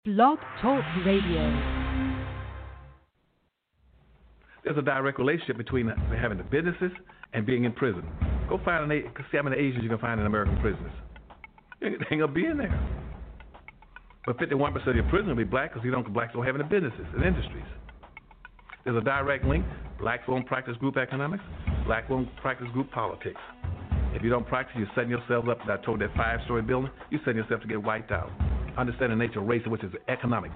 Blog Talk Radio. There's a direct relationship between having the businesses and being in prison. Go find see how many Asians you can find in American prisons. They ain't gonna be in there. But 51% of your prisoners will be black because blacks don't have any businesses and industries. There's a direct link. Blacks won't practice group economics. Black won't practice group politics. If you don't practice, you're setting yourself up. I told that 5-story building, you're setting yourself to get wiped out. Understand the nature of race, which is economics.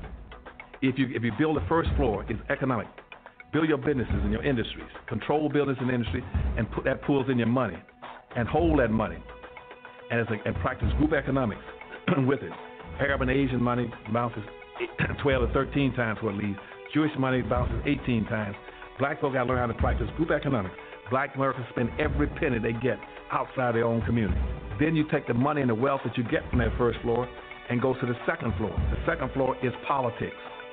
If you build the first floor, it's economic. Build your businesses and your industries. Control business and industry, and put that pulls in your money, and hold that money, and practice group economics with it. Arab and Asian money bounces 12 to 13 times what it leaves. Jewish money bounces 18 times. Black folk got to learn how to practice group economics. Black Americans spend every penny they get outside their own community. Then you take the money and the wealth that you get from that first floor and go to the second floor. The second floor is politics.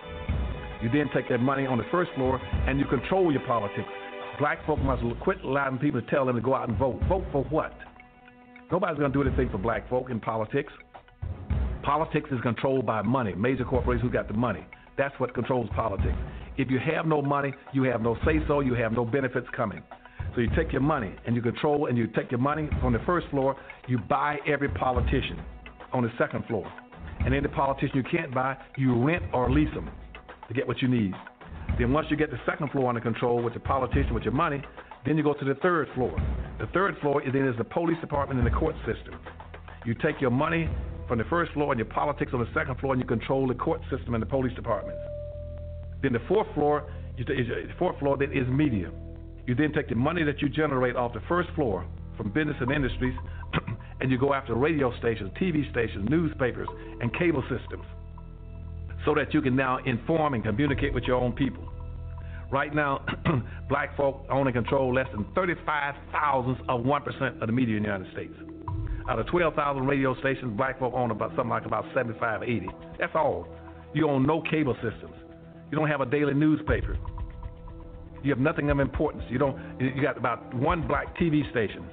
You then take that money on the first floor and you control your politics. Black folk must quit allowing people to tell them to go out and vote. Vote for what? Nobody's going to do anything for black folk in politics. Politics is controlled by money. Major corporations who got the money. That's what controls politics. If you have no money, you have no say-so, you have no benefits coming. So you take your money and you control, and you take your money from the first floor, you buy every politician on the second floor. And any politician you can't buy, you rent or lease them to get what you need. Then once you get the second floor under control with the politician, with your money, then you go to the third floor. The third floor is the police department and the court system. You take your money from the first floor and your politics on the second floor, and you control the court system and the police departments. Then the fourth floor then is media. You then take the money that you generate off the first floor from business and industries, and you go after radio stations, TV stations, newspapers, and cable systems, so that you can now inform and communicate with your own people. Right now, black folk own and control less than 35,000% of the media in the United States. Out of 12,000 radio stations, black folk own about 75, 80. That's all. You own no cable systems. You don't have a daily newspaper. You have nothing of importance. You got about one black TV station.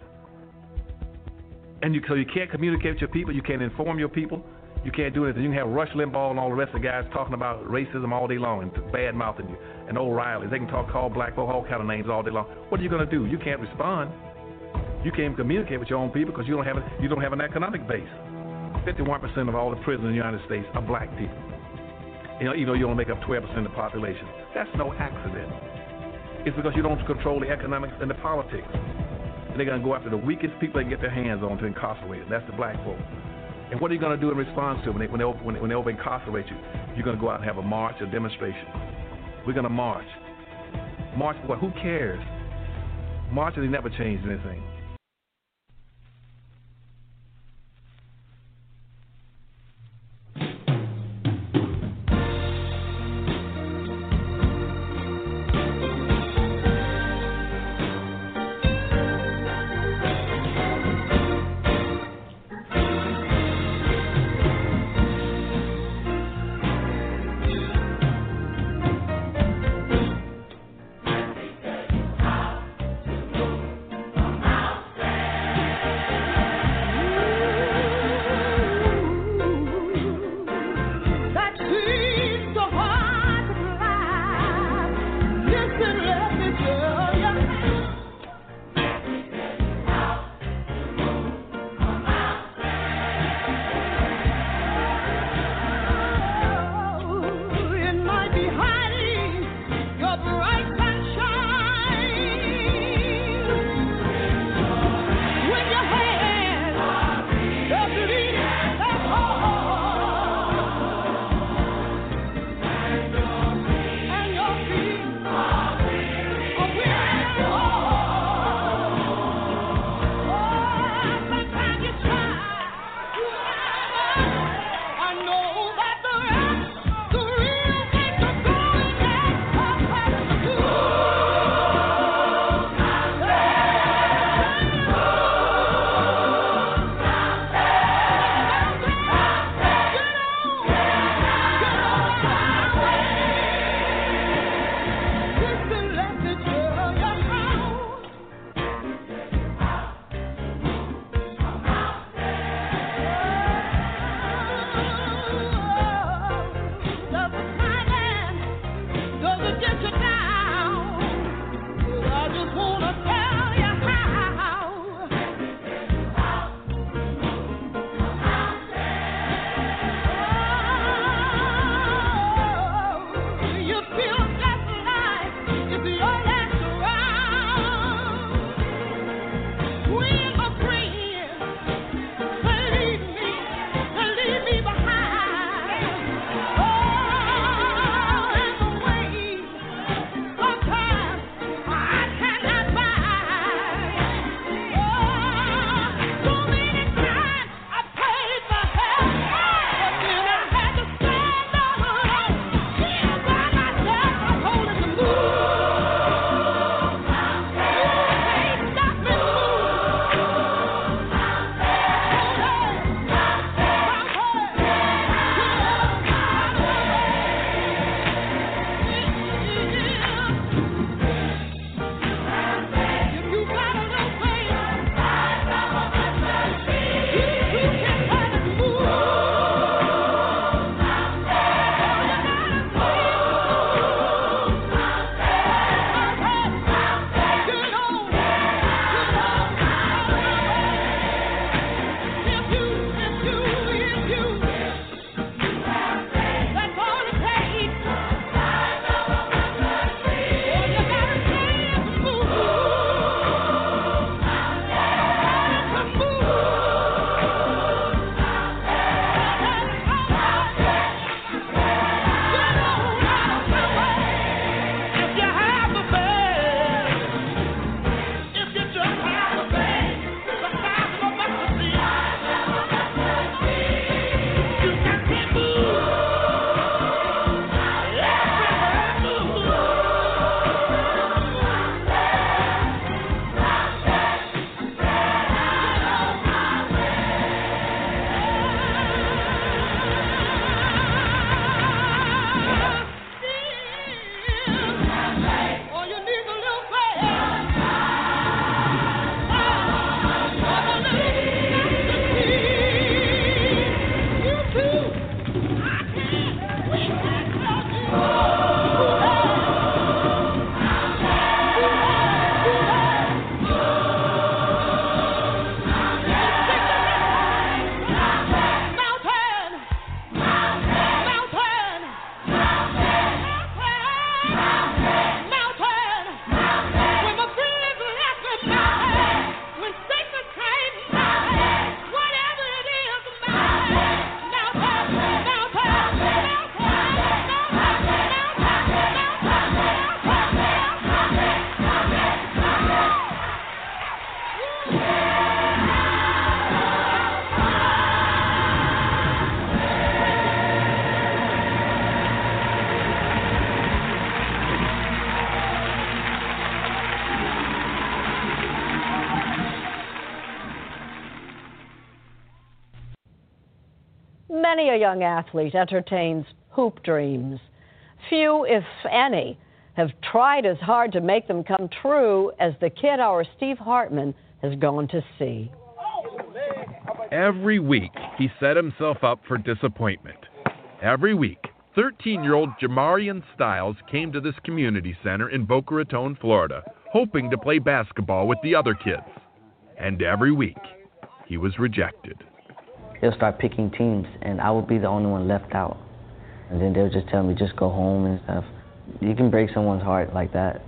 And so you can't communicate with your people. You can't inform your people. You can't do anything. You can have Rush Limbaugh and all the rest of the guys talking about racism all day long and bad-mouthing you. And O'Reilly. They can call black folk all kind of names all day long. What are you going to do? You can't respond. You can't communicate with your own people because you don't have an economic base. 51% of all the prisoners in the United States are black people. Even though you only make up 12% of the population. That's no accident. It's because you don't control the economics and the politics. And they're going to go after the weakest people they can get their hands on to incarcerate them. That's the black folk. And what are you going to do in response to it when they over-incarcerate you? You're going to go out and have a march, a demonstration. We're going to march. March for what? Who cares? Marching never changed anything. Many a young athlete entertains hoop dreams. Few, if any, have tried as hard to make them come true as the kid our Steve Hartman has gone to see. Every week, he set himself up for disappointment. Every week, 13-year-old Jamarian Styles came to this community center in Boca Raton, Florida, hoping to play basketball with the other kids. And every week, he was rejected. They'll start picking teams, and I would be the only one left out. And then they'll just tell me, just go home and stuff. You can break someone's heart like that.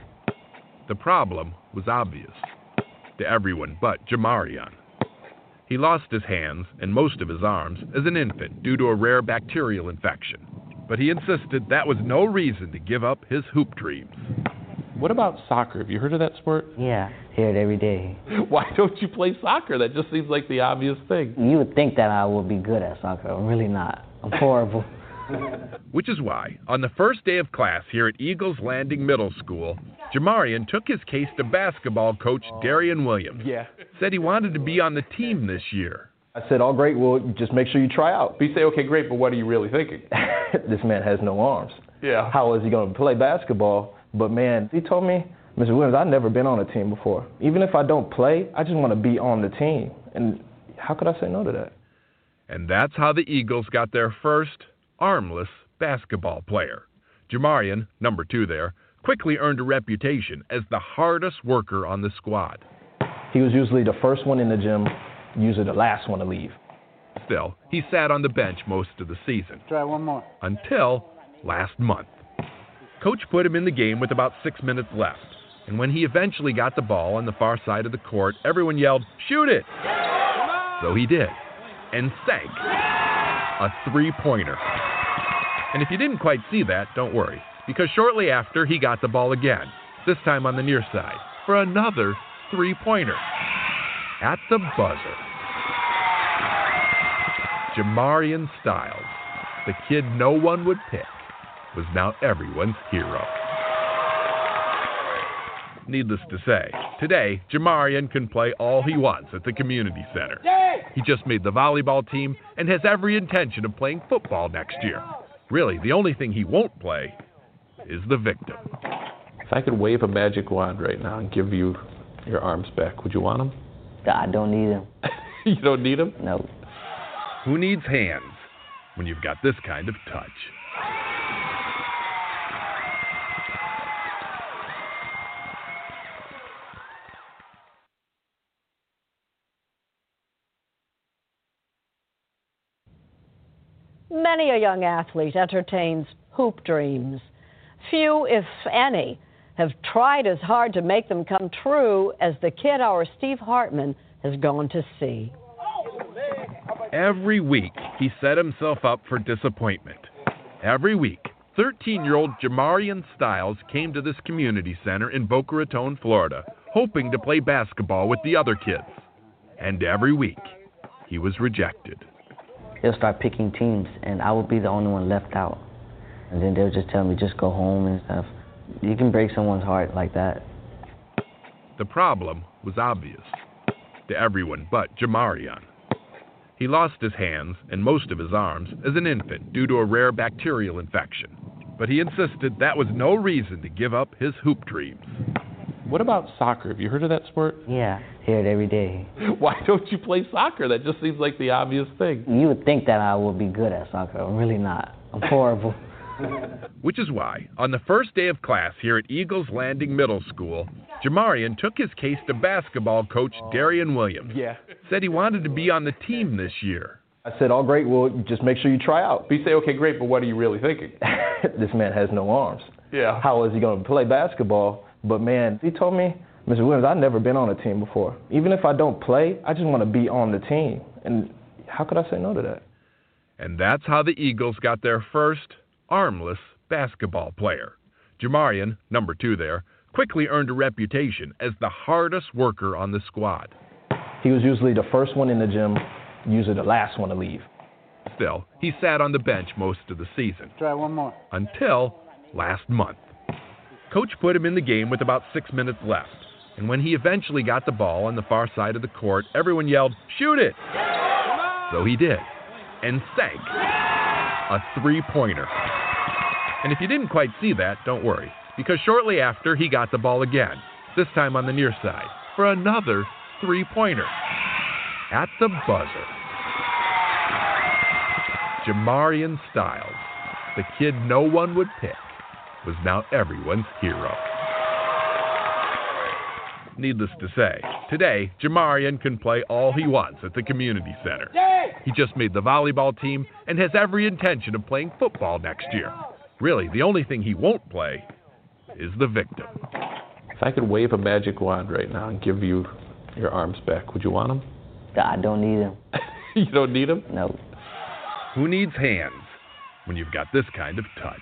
The problem was obvious to everyone but Jamarian. He lost his hands and most of his arms as an infant due to a rare bacterial infection. But he insisted that was no reason to give up his hoop dreams. What about soccer? Have you heard of that sport? Yeah, hear it every day. Why don't you play soccer? That just seems like the obvious thing. You would think that I would be good at soccer. I'm really not. I'm horrible. Which is why, on the first day of class here at Eagles Landing Middle School, Jamarian took his case to basketball coach Darian Williams. Yeah. Said he wanted to be on the team this year. I said, all great, well, just make sure you try out. But you say, okay, great, but what are you really thinking? This man has no arms. Yeah. How is he going to play basketball? But, man, he told me, Mr. Williams, I've never been on a team before. Even if I don't play, I just want to be on the team. And how could I say no to that? And that's how the Eagles got their first armless basketball player. Jamarian, number 2 there, quickly earned a reputation as the hardest worker on the squad. He was usually the first one in the gym, usually the last one to leave. Still, he sat on the bench most of the season. Try one more. Until last month. Coach put him in the game with about 6 minutes left. And when he eventually got the ball on the far side of the court, everyone yelled, "Shoot it!" So he did. And sank a 3-pointer. And if you didn't quite see that, don't worry. Because shortly after, he got the ball again. This time on the near side. For another 3-pointer. At the buzzer. Jamarian Styles, the kid no one would pick, was now everyone's hero. Needless to say, today, Jamarian can play all he wants at the community center. He just made the volleyball team and has every intention of playing football next year. Really, the only thing he won't play is the victim. If I could wave a magic wand right now and give you your arms back, would you want them? I don't need them. You don't need them? No. Who needs hands when you've got this kind of touch? Many a young athlete entertains hoop dreams. Few, if any, have tried as hard to make them come true as the kid our Steve Hartman has gone to see. Every week, he set himself up for disappointment. Every week, 13-year-old Jamarian Styles came to this community center in Boca Raton, Florida, hoping to play basketball with the other kids. And every week, he was rejected. They'll start picking teams, and I would be the only one left out. And then they'll just tell me, just go home and stuff. You can break someone's heart like that. The problem was obvious to everyone but Jamarian. He lost his hands and most of his arms as an infant due to a rare bacterial infection. But he insisted that was no reason to give up his hoop dreams. What about soccer? Have you heard of that sport? Yeah, hear it every day. Why don't you play soccer? That just seems like the obvious thing. You would think that I would be good at soccer. I'm really not. I'm horrible. Which is why, on the first day of class here at Eagles Landing Middle School, Jamarian took his case to basketball coach Darian Williams. Yeah. Said he wanted to be on the team this year. I said, all great, well, just make sure you try out. But you say, okay, great, but what are you really thinking? This man has no arms. Yeah. How is he going to play basketball? But, man, he told me, Mr. Williams, I've never been on a team before. Even if I don't play, I just want to be on the team. And how could I say no to that? And that's how the Eagles got their first armless basketball player. Jamarian, number 2 there, quickly earned a reputation as the hardest worker on the squad. He was usually the first one in the gym, usually the last one to leave. Still, he sat on the bench most of the season. Try one more. Until last month. Coach put him in the game with about 6 minutes left. And when he eventually got the ball on the far side of the court, everyone yelled, "Shoot it!" So he did. and sank a three-pointer. And if you didn't quite see that, don't worry, because shortly after, he got the ball again, this time on the near side, for another three-pointer. At the buzzer, Jamarian Styles, the kid no one would pick, was now everyone's hero. Needless to say, today, Jamarian can play all he wants at the community center. He just made the volleyball team and has every intention of playing football next year. Really, the only thing he won't play is the victim. If I could wave a magic wand right now and give you your arms back, would you want them? I don't need them. You don't need them? No. Who needs hands when you've got this kind of touch?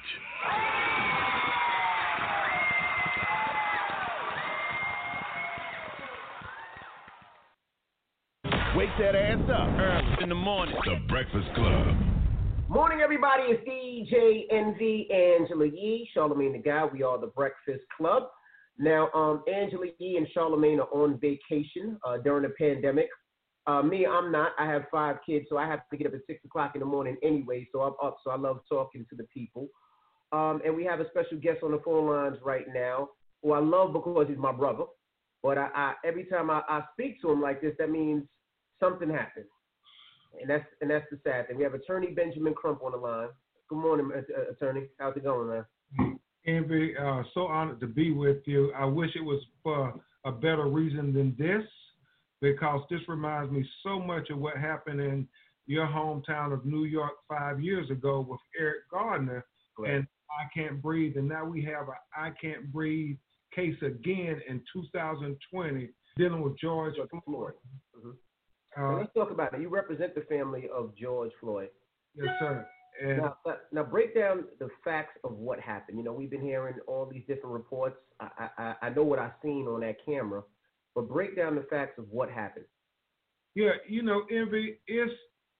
Wake that ass up early in the morning. The Breakfast Club. Morning, everybody. It's DJ Envy, Angela Yee, Charlamagne the Guy. We are the Breakfast Club. Now, Angela Yee and Charlamagne are on vacation during the pandemic. Me, I'm not. I have 5 kids, so I have to get up at 6 o'clock in the morning anyway, so I'm up. So I love talking to the people. And we have a special guest on the phone lines right now, who I love because he's my brother. But I every time I speak to him like this, that means something happened. And that's the sad thing. We have Attorney Benjamin Crump on the line. Good morning, Attorney. How's it going, man? Envy, so honored to be with you. I wish it was for a better reason than this, because this reminds me so much of what happened in your hometown of New York 5 years ago with Eric Gardner and I Can't Breathe. And now we have a I Can't Breathe case again in 2020 dealing with George Floyd. Mm-hmm. Let's talk about it. You represent the family of George Floyd. Yes, sir. And now break down the facts of what happened. You know, we've been hearing all these different reports. I know what I've seen on that camera, but break down the facts of what happened. Yeah, you know, Envy, it's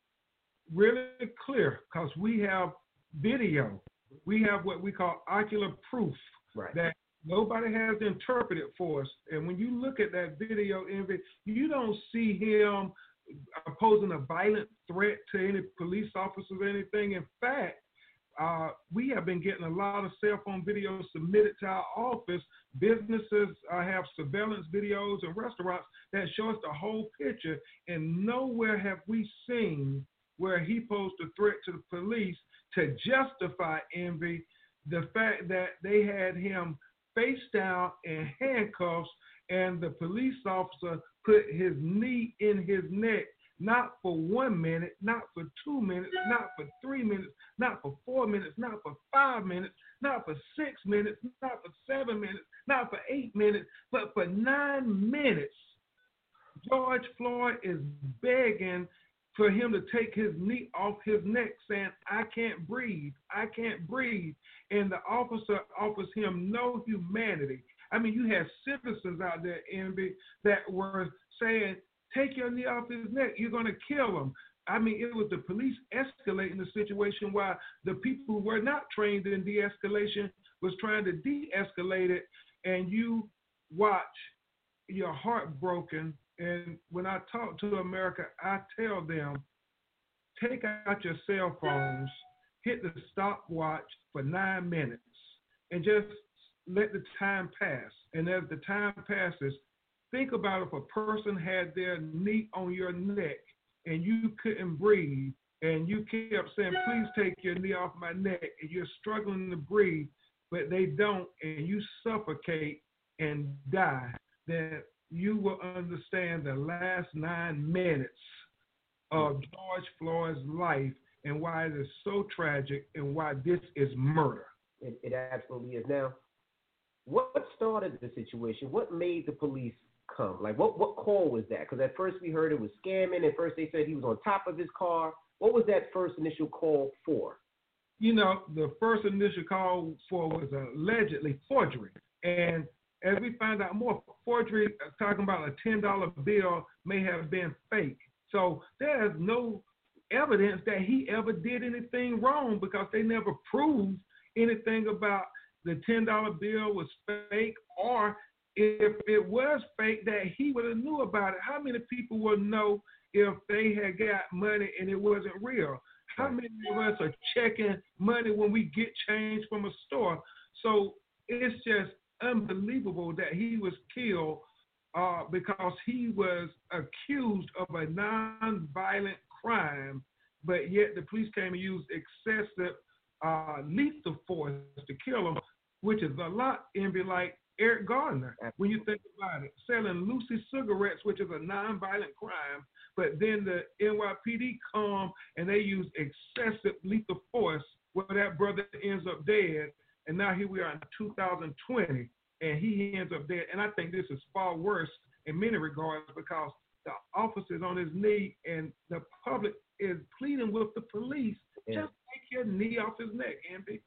really clear because we have video. We have what we call ocular proof that nobody has interpreted for us. And when you look at that video, Envy, you don't see him posing a violent threat to any police officers or anything. In fact, we have been getting a lot of cell phone videos submitted to our office. Businesses have surveillance videos and restaurants that show us the whole picture, and nowhere have we seen where he posed a threat to the police to justify, Envy, the fact that they had him face down in handcuffs and the police officer put his knee in his neck, not for 1 minute, not for 2 minutes, not for 3 minutes, not for 4 minutes, not for 5 minutes, not for 6 minutes, not for 7 minutes, not for 8 minutes, but for 9 minutes. George Floyd is begging for him to take his knee off his neck, saying, I can't breathe, I can't breathe. And the officer offers him no humanity. I mean, you had citizens out there, Envy, that were saying, take your knee off his neck, you're going to kill him. I mean, it was the police escalating the situation while the people who were not trained in de-escalation was trying to de-escalate it, and you watch your heart broken. And when I talk to America, I tell them, take out your cell phones, hit the stopwatch for 9 minutes, and just let the time pass. And as the time passes, think about if a person had their knee on your neck and you couldn't breathe, and you kept saying, please take your knee off my neck, and you're struggling to breathe, but they don't, and you suffocate and die, then you will understand the last 9 minutes of George Floyd's life and why it is so tragic and why this is murder. It absolutely is. Now, what started the situation? What made the police come? Like, what call was that? Because at first we heard it was scamming. At first they said he was on top of his car. What was that first initial call for? You know, the first initial call for was allegedly forgery. And as we find out more, forgery, talking about a $10 bill, may have been fake. So there's no evidence that he ever did anything wrong because they never proved anything about the $10 bill was fake, or if it was fake, that he would have knew about it. How many people will know if they had got money and it wasn't real? How many of us are checking money when we get change from a store? So it's just unbelievable that he was killed because he was accused of a non-violent crime, but yet the police came and used excessive lethal force to kill him, which is a lot, Envy, like Eric Gardner, when you think about it, selling Lucy cigarettes, which is a non-violent crime, but then the NYPD come and they use excessive lethal force where that brother ends up dead, and now here we are in 2020, and he ends up dead. And I think this is far worse in many regards because the officer is on his knee and the public is pleading with the police, just take your knee off his neck, Envy.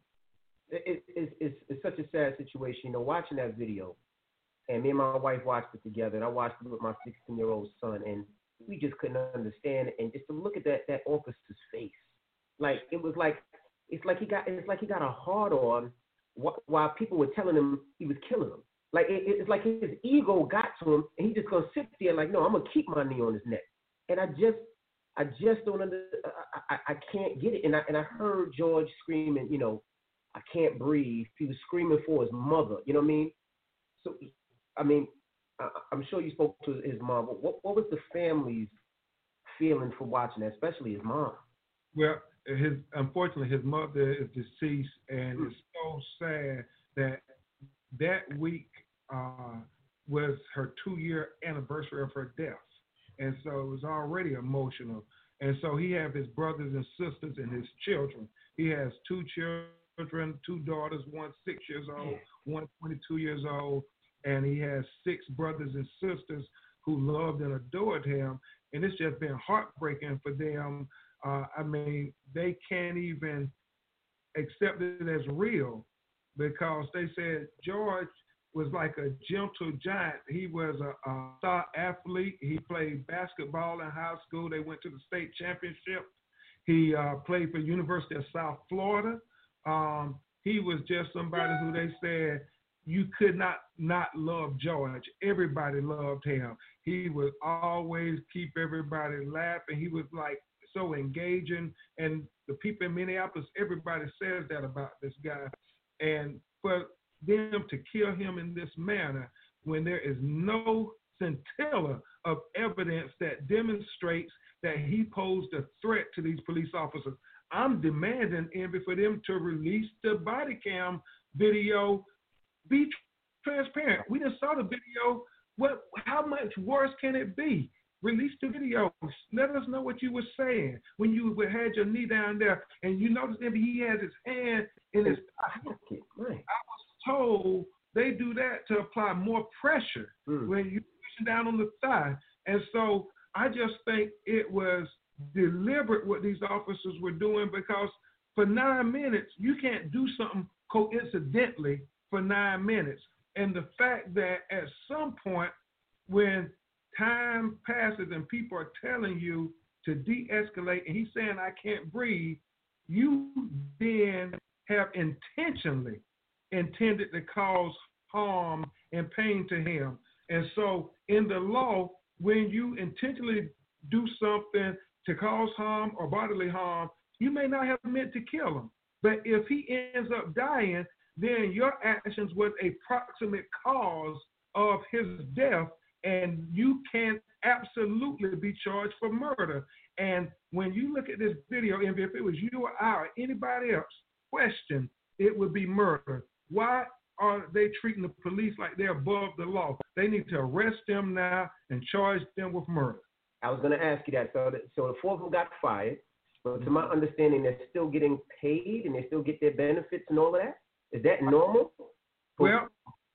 It's such a sad situation, you know, watching that video, and me and my wife watched it together, and I watched it with my 16-year-old son, and we just couldn't understand it. And just to look at that officer's face, like it was like it's like he got a hard on while people were telling him he was killing him. Like it's like his ego got to him, and he just gonna sit there like, no, I'm gonna keep my knee on his neck. And I just don't I can't get it. And I heard George screaming, you know, I can't breathe. He was screaming for his mother. You know what I mean? So, I mean, I'm sure you spoke to his mom. What was the family's feeling for watching that, especially his mom? Well, unfortunately, his mother is deceased, and it's so sad that week was her 2-year anniversary of her death. And so it was already emotional. And so he has his brothers and sisters and his children. He has 2 children, 2 daughters, one 6 years old, one 22 years old, and he has 6 brothers and sisters who loved and adored him. And it's just been heartbreaking for them. I mean, they can't even accept it as real because they said George was like a gentle giant. He was a star athlete. He played basketball in high school. They went to the state championship. He played for University of South Florida. He was just somebody who they said you could not love George. Everybody loved him. He would always keep everybody laughing. He was like so engaging, and the people in Minneapolis, everybody says that about this guy. And for them to kill him in this manner when there is no scintilla of evidence that demonstrates that he posed a threat to these police officers. I'm demanding, Envy, for them to release the body cam video. Be transparent. We just saw the video. How much worse can it be? Release the video. Let us know what you were saying when you had your knee down there. And you notice, Envy, he has his hand in his pocket. Right. I was told they do that to apply more pressure when you're pushing down on the thigh. And so I just think it was deliberate what these officers were doing because for 9 minutes, you can't do something coincidentally for 9 minutes. And the fact that at some point when time passes and people are telling you to de-escalate and he's saying, I can't breathe, you then have intentionally intended to cause harm and pain to him. And so in the law, when you intentionally do something to cause harm or bodily harm, you may not have meant to kill him. But if he ends up dying, then your actions was a proximate cause of his death, and you can absolutely be charged for murder. And when you look at this video, Envy, if it was you or I or anybody else, question, it would be murder. Why are they treating the police like they're above the law? They need to arrest them now and charge them with murder. I was going to ask you that. So the 4 of them got fired, but to my understanding, they're still getting paid and they still get their benefits and all of that? Is that normal? Well,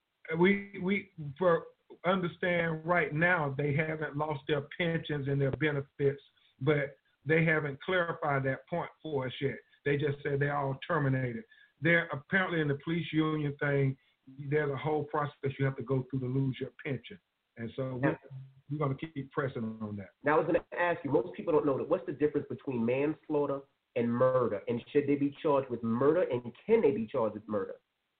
we understand right now they haven't lost their pensions and their benefits, but they haven't clarified that point for us yet. They just said they're all terminated. They're apparently in the police union thing, there's a whole process you have to go through to lose your pension. And so we're going to keep pressing on that. Now, I was going to ask you, most people don't know that. What's the difference between manslaughter and murder? And should they be charged with murder? And can they be charged with murder?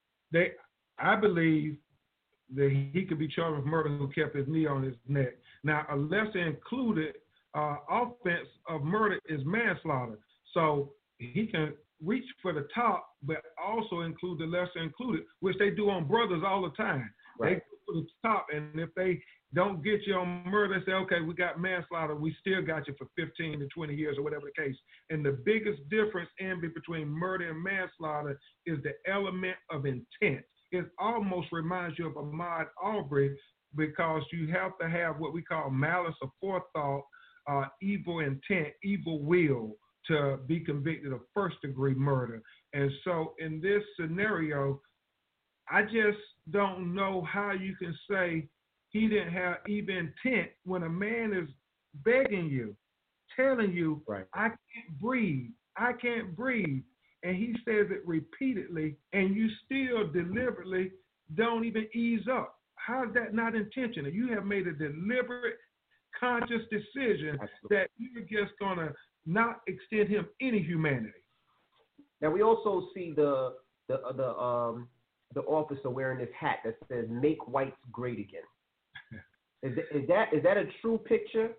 I believe that he could be charged with murder who kept his knee on his neck. Now, a lesser included offense of murder is manslaughter. So he can reach for the top, but also include the lesser included, which they do on brothers all the time. Right. They go to the top, and if they don't get you on murder, they say, okay, we got manslaughter. We still got you for 15 to 20 years or whatever the case. And the biggest difference between murder and manslaughter is the element of intent. It almost reminds you of Ahmaud Arbery because you have to have what we call malice or forethought, evil intent, evil will to be convicted of first-degree murder. And so in this scenario, I just don't know how you can say he didn't have evil intent when a man is begging you, telling you, right, I can't breathe. And he says it repeatedly, and you still deliberately don't even ease up. How is that not intentional? You have made a deliberate, conscious decision that you're just going to not extend him any humanity. Now, we also see the officer wearing this hat that says, "Make whites great again." Is that a true picture?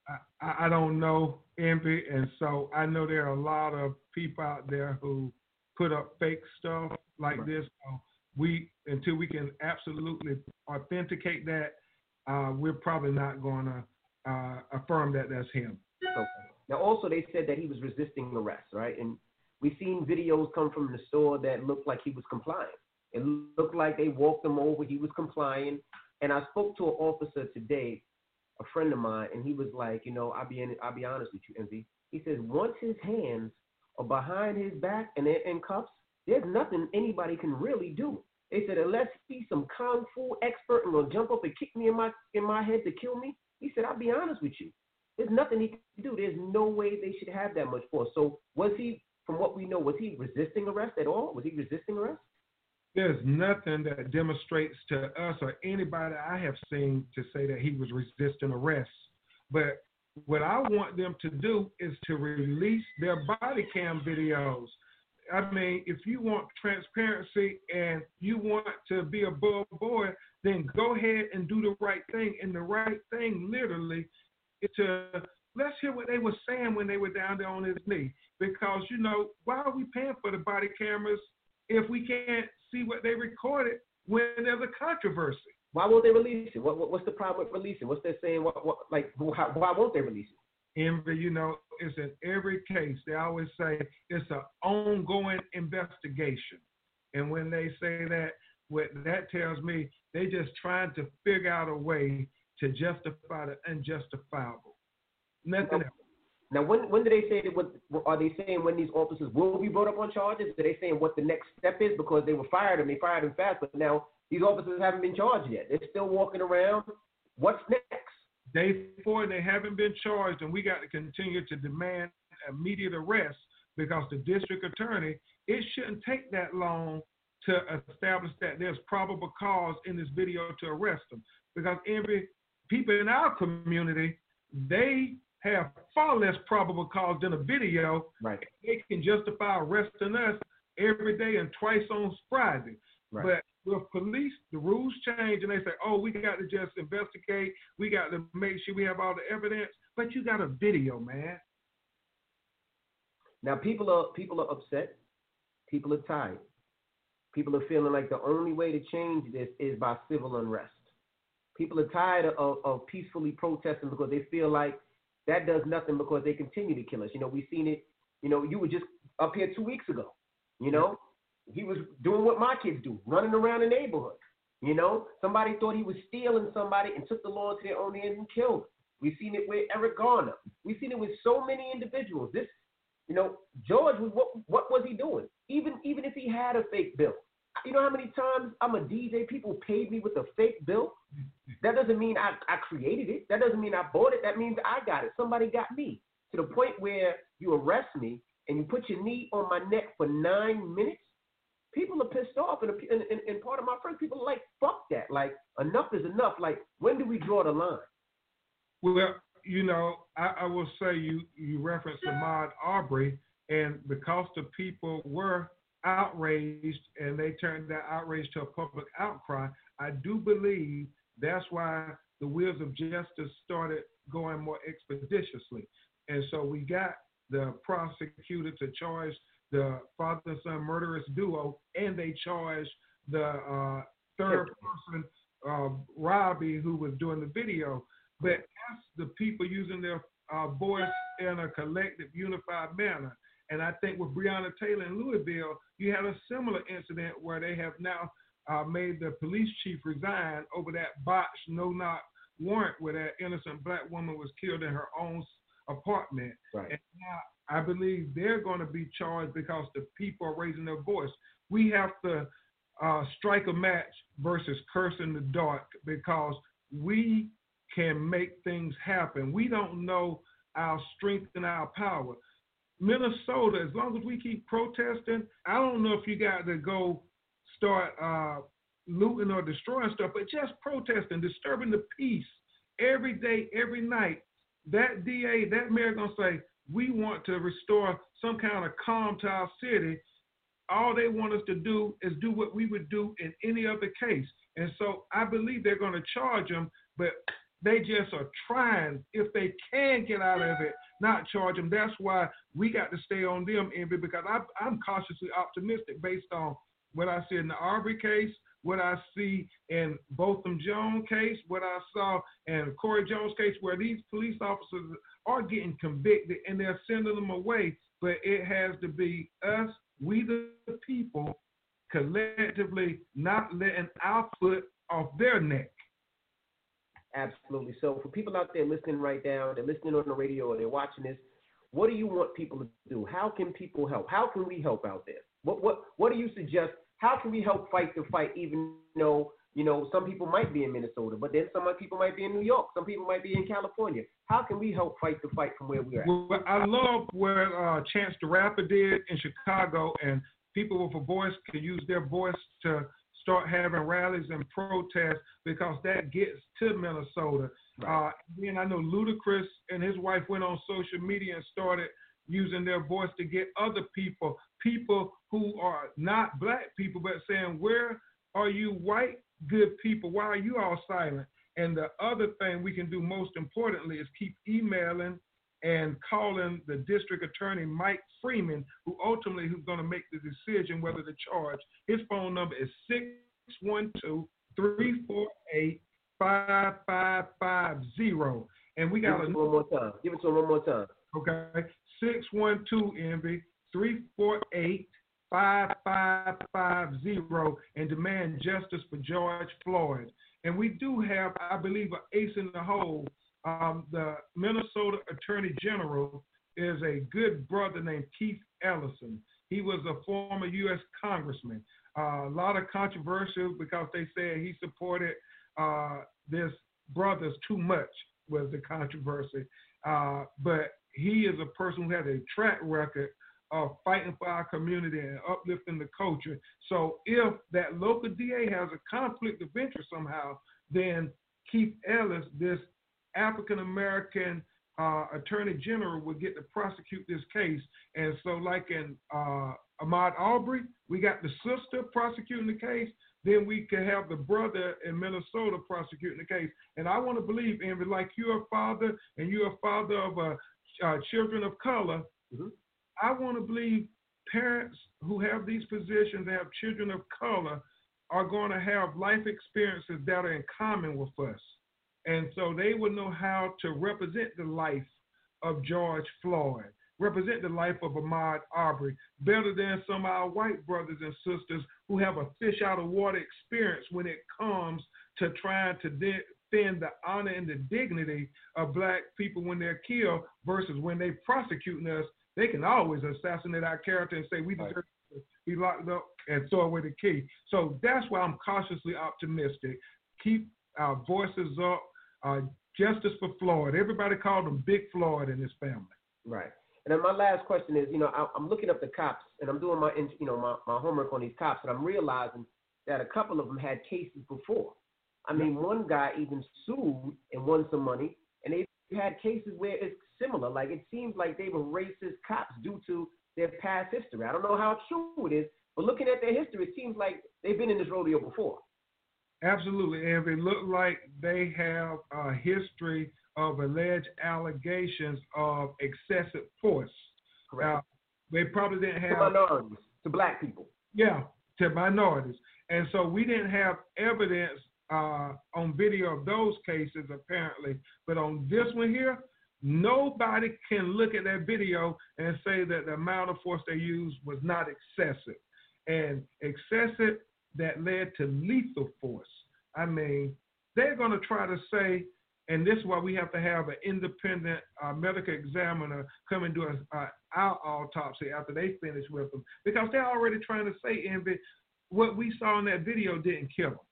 I don't know, Envy, and so I know there are a lot of people out there who put up fake stuff like this. Until we can absolutely authenticate that, we're probably not going to affirm that that's him. Okay. Now, also they said that he was resisting arrest, right? And we've seen videos come from the store that looked like he was complying. It looked like they walked him over. He was complying. And I spoke to an officer today, a friend of mine, and he was like, I'll be honest with you, Envy. He says once his hands are behind his back and they're in cuffs, there's nothing anybody can really do. They said unless he's some kung fu expert and will jump up and kick me in my head to kill me, he said, I'll be honest with you. There's nothing he can do. There's no way they should have that much force. So was he, from what we know, was he resisting arrest at all? Was he resisting arrest? There's nothing that demonstrates to us or anybody I have seen to say that he was resisting arrest. But what I want them to do is to release their body cam videos. I mean, if you want transparency and you want to be above board, then go ahead and do the right thing. And the right thing, literally, is to let's hear what they were saying when they were down there on his knee. Because, why are we paying for the body cameras if we can't see what they recorded when there's a controversy? Why won't they release it? What's the problem with releasing? What's they saying? Why won't they release it? Envy, it's in every case. They always say it's an ongoing investigation. And when they say that, what that tells me, they just trying to figure out a way to justify the unjustifiable. Nothing else. Now, when do they say that? Are they saying when these officers will be brought up on charges? Are they saying what the next step is? Because they were fired and they fired them fast, but now these officers haven't been charged yet. They're still walking around. What's next? Day 4, they haven't been charged, and we got to continue to demand immediate arrest because the district attorney, it shouldn't take that long to establish that there's probable cause in this video to arrest them. Because every people in our community, they have far less probable cause than a video. Right. They can justify arresting us every day and twice on Friday. Right. But with police, the rules change and they say, oh, we got to just investigate. We got to make sure we have all the evidence. But you got a video, man. Now, people are upset. People are tired. People are feeling like the only way to change this is by civil unrest. People are tired of peacefully protesting because they feel like that does nothing because they continue to kill us. We've seen it. You were just up here 2 weeks ago. He was doing what my kids do, running around the neighborhood. Somebody thought he was stealing somebody and took the law into their own hands and killed him. We've seen it with Eric Garner. We've seen it with so many individuals. George, what was he doing? Even if he had a fake bill. You know how many times I'm a DJ, people paid me with a fake bill? That doesn't mean I created it. That doesn't mean I bought it. That means I got it. Somebody got me. To the point where you arrest me and you put your knee on my neck for 9 minutes, people are pissed off. And part of my friends, people are like, fuck that. Like, enough is enough. Like, when do we draw the line? Well, I will say you referenced Ahmaud Arbery, and because the people were outraged and they turned that outrage to a public outcry, I do believe that's why the wheels of justice started going more expeditiously. And so we got the prosecutor to charge the father and son murderous duo, and they charged the third person, Robbie, who was doing the video. But that's the people using their voice in a collective, unified manner. And I think with Breonna Taylor in Louisville, you had a similar incident where they have now made the police chief resign over that botched no-knock warrant where that innocent black woman was killed in her own apartment. Right. And now I believe they're going to be charged because the people are raising their voice. We have to strike a match versus curse in the dark, because we can make things happen. We don't know our strength and our power. Minnesota, as long as we keep protesting, I don't know if you got to go start looting or destroying stuff, but just protesting, disturbing the peace every day, every night. That DA, that mayor going to say, we want to restore some kind of calm to our city. All they want us to do is do what we would do in any other case. And so I believe they're going to charge them, but they just are trying, if they can get out of it, not charge them. That's why we got to stay on them, Envy, because I'm cautiously optimistic based on what I see in the Arbery case, what I see in Botham Jones case, what I saw in Corey Jones case, where these police officers are getting convicted and they're sending them away. But it has to be us, we the people, collectively not letting our foot off their neck. Absolutely. So for people out there listening right now, they're listening on the radio or they're watching this, what do you want people to do? How can people help? How can we help out there? What do you suggest? How can we help fight the fight, even though, you know, some people might be in Minnesota, but then some people might be in New York, some people might be in California. How can we help fight the fight from where we're at? Well, I love what Chance the Rapper did in Chicago, and people with a voice can use their voice to start having rallies and protests, because that gets to Minnesota. Right. Then I know Ludacris and his wife went on social media and started using their voice to get other people who are not black people, but saying, where are you white good people? Why are you all silent? And the other thing we can do most importantly is keep emailing and calling the district attorney, Mike Freeman, who ultimately who's going to make the decision whether to charge. His phone number is 612-348-5550. And we got Give it one more time. Give it to him one more time. Okay. 612-348-5550 and demand justice for George Floyd. And we do have, I believe, an ace in the hole. The Minnesota Attorney General is a good brother named Keith Ellison. He was a former U.S. Congressman. A lot of controversial because they said he supported this brothers too much was the controversy. But he is a person who has a track record of fighting for our community and uplifting the culture. So if that local DA has a conflict of interest somehow, then Keith Ellis, this African-American Attorney General, would get to prosecute this case. And so like in Ahmaud Arbery, we got the sister prosecuting the case. Then we can have the brother in Minnesota prosecuting the case. And I want to believe, Envy, like you're a father and you're a father of children of color, mm-hmm. I want to believe parents who have these positions, have children of color, are going to have life experiences that are in common with us. And so they will know how to represent the life of George Floyd, represent the life of Ahmaud Arbery, better than some of our white brothers and sisters who have a fish out of water experience when it comes to trying to defend the honor and the dignity of black people when they're killed, versus when they prosecuting us, they can always assassinate our character and say we deserve to be locked up and throw away the key. So that's why I'm cautiously optimistic. Keep our voices up. Justice for Floyd. Everybody called him Big Floyd in his family. Right. And then my last question is, I'm looking up the cops and I'm doing my homework on these cops, and I'm realizing that a couple of them had cases before. I mean, one guy even sued and won some money, and they had cases where it's similar. Like, it seems like they were racist cops due to their past history. I don't know how true it is, but looking at their history, it seems like they've been in this rodeo before. Absolutely, and it looked like they have a history of alleged allegations of excessive force. Correct. They probably didn't have... To minorities, to black people. Yeah, to minorities. And so we didn't have evidence on video of those cases, apparently. But on this one here, nobody can look at that video and say that the amount of force they used was not excessive. And excessive that led to lethal force. I mean, they're going to try to say, and this is why we have to have an independent medical examiner come and do our autopsy after they finish with them, because they're already trying to say, Envy, what we saw in that video didn't kill him.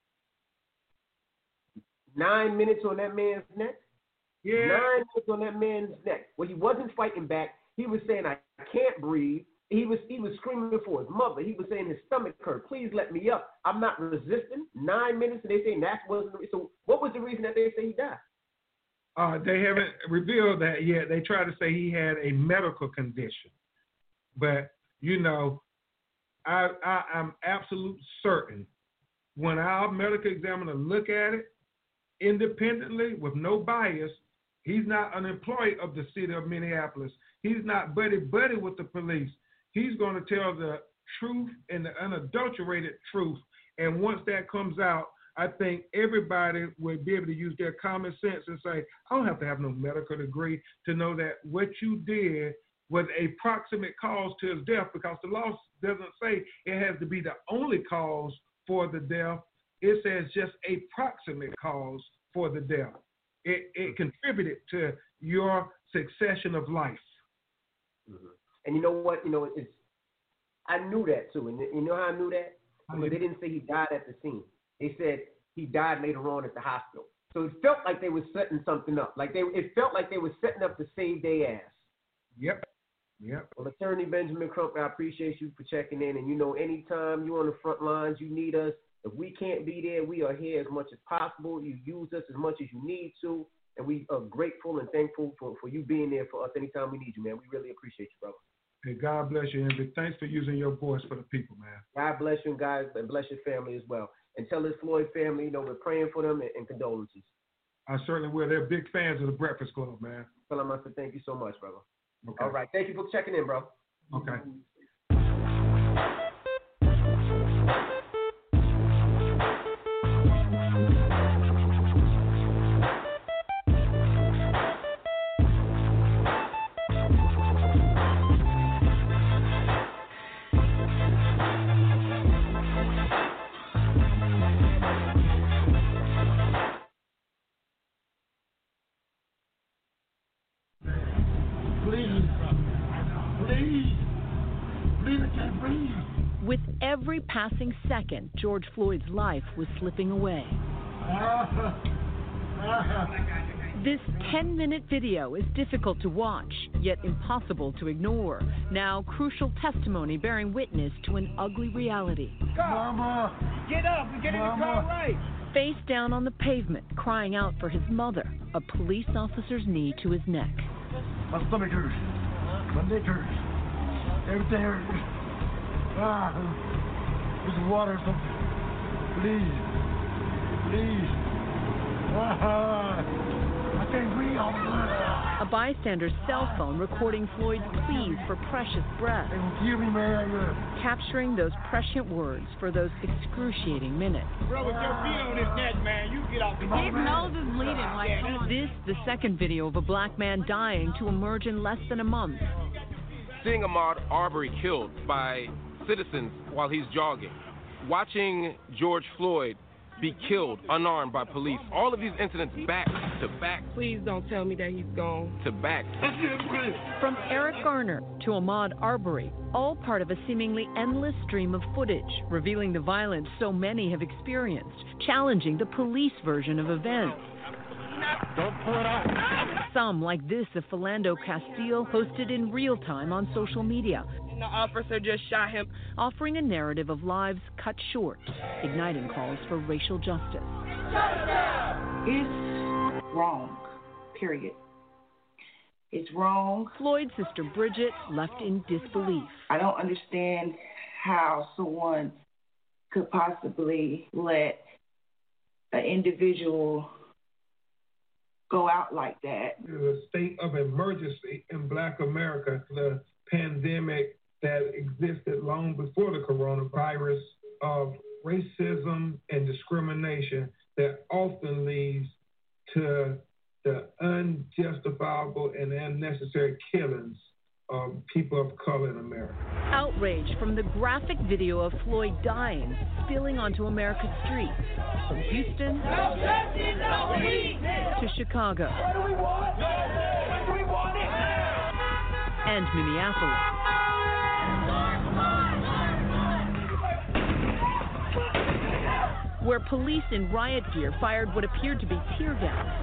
9 minutes on that man's neck? Yeah. 9 minutes on that man's neck. Well, he wasn't fighting back. He was saying, I can't breathe. He was screaming for his mother. He was saying his stomach hurt. Please let me up. I'm not resisting. 9 minutes, and they say that wasn't. So what was the reason that they say he died? They haven't revealed that yet. They try to say he had a medical condition. But, you know, I'm absolutely certain when our medical examiner look at it independently with no bias, he's not an employee of the city of Minneapolis. He's not buddy-buddy with the police. He's going to tell the truth and the unadulterated truth. And once that comes out, I think everybody will be able to use their common sense and say, I don't have to have no medical degree to know that what you did was a proximate cause to his death, because the law doesn't say it has to be the only cause for the death. It says just a proximate cause for the death. It contributed to your succession of life. Mm-hmm. And you know what? You know, I knew that too. And you know how I knew that? Because they didn't say he died at the scene. They said he died later on at the hospital. So it felt like they were setting something up. It felt like they were setting up to save their ass. Yep. Well, Attorney Benjamin Crump, I appreciate you for checking in. And you know, anytime you're on the front lines, you need us. If we can't be there, we are here as much as possible. You use us as much as you need to. And we are grateful and thankful for you being there for us anytime we need you, man. We really appreciate you, brother. Hey, God bless you, Envy. Thanks for using your voice for the people, man. God bless you, guys, and bless your family as well. And tell this Floyd family, you know, we're praying for them and condolences. I certainly will. They're big fans of the Breakfast Club, man. Tell them I said thank you so much, brother. Okay. All right. Thank you for checking in, bro. Okay. With every passing second, George Floyd's life was slipping away. This 10-minute video is difficult to watch, yet impossible to ignore. Now, crucial testimony bearing witness to an ugly reality. Mama! Get up! We're getting the car right! Face down on the pavement, crying out for his mother, a police officer's knee to his neck. My stomach hurts. My neck hurts. Everything hurts. There's water or something. Please. I can't breathe. A bystander's cell phone recording Floyd's pleas for precious breath. They will kill me, man. Capturing those prescient words for those excruciating minutes. Bro, with your feet on his neck, man, you get off the His nose is bleeding. Like, come on. This, the second video of a black man dying to emerge in less than a month. Seeing Ahmaud Arbery killed by citizens while he's jogging, watching George Floyd be killed unarmed by police, all of these incidents back to back. Please don't tell me that he's gone. To back. From Eric Garner to Ahmaud Arbery, all part of a seemingly endless stream of footage revealing the violence so many have experienced, challenging the police version of events. Don't pull it out. Some, like this of Philando Castile, posted in real time on social media. The officer just shot him. Offering a narrative of lives cut short, igniting calls for racial justice. It's wrong, period. It's wrong. Floyd's sister Bridget left in disbelief. I don't understand how someone could possibly let an individual go out like that. The state of emergency in Black America, the pandemic that existed long before the coronavirus of racism and discrimination that often leads to the unjustifiable and unnecessary killings of people of color in America. Outrage from the graphic video of Floyd dying spilling onto America's streets, from Houston to Chicago and Minneapolis. Where police in riot gear fired what appeared to be tear gas.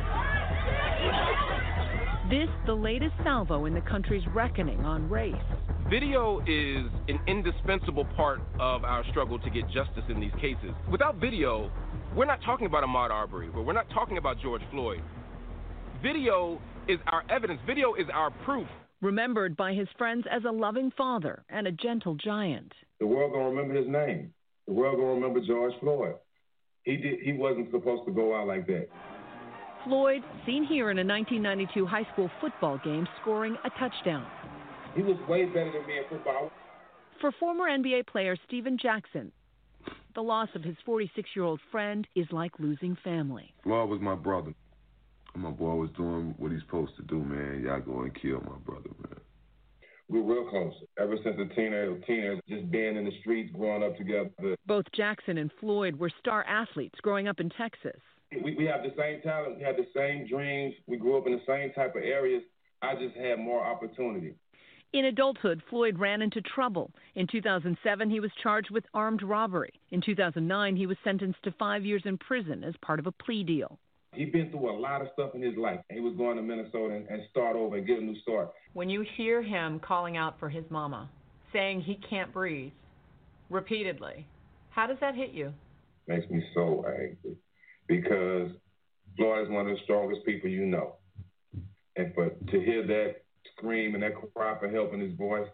This, the latest salvo in the country's reckoning on race. Video is an indispensable part of our struggle to get justice in these cases. Without video, we're not talking about Ahmaud Arbery, we're not talking about George Floyd. Video is our evidence. Video is our proof. Remembered by his friends as a loving father and a gentle giant. The world gonna remember his name. The world gonna remember George Floyd. He wasn't supposed to go out like that. Floyd, seen here in a 1992 high school football game, scoring a touchdown. He was way better than me in football. For former NBA player Steven Jackson, the loss of his 46-year-old friend is like losing family. Floyd was my brother. My boy was doing what he's supposed to do, man. Y'all go and kill my brother, man. We're real close. Ever since the teenagers, just being in the streets, growing up together. Both Jackson and Floyd were star athletes growing up in Texas. We have the same talent. We have the same dreams. We grew up in the same type of areas. I just had more opportunity. In adulthood, Floyd ran into trouble. In 2007, he was charged with armed robbery. In 2009, he was sentenced to 5 years in prison as part of a plea deal. He's been through a lot of stuff in his life. He was going to Minnesota and start over and get a new start. When you hear him calling out for his mama, saying he can't breathe, repeatedly, how does that hit you? Makes me so angry because Floyd is one of the strongest people you know. And to hear that scream and that cry for help in his voice,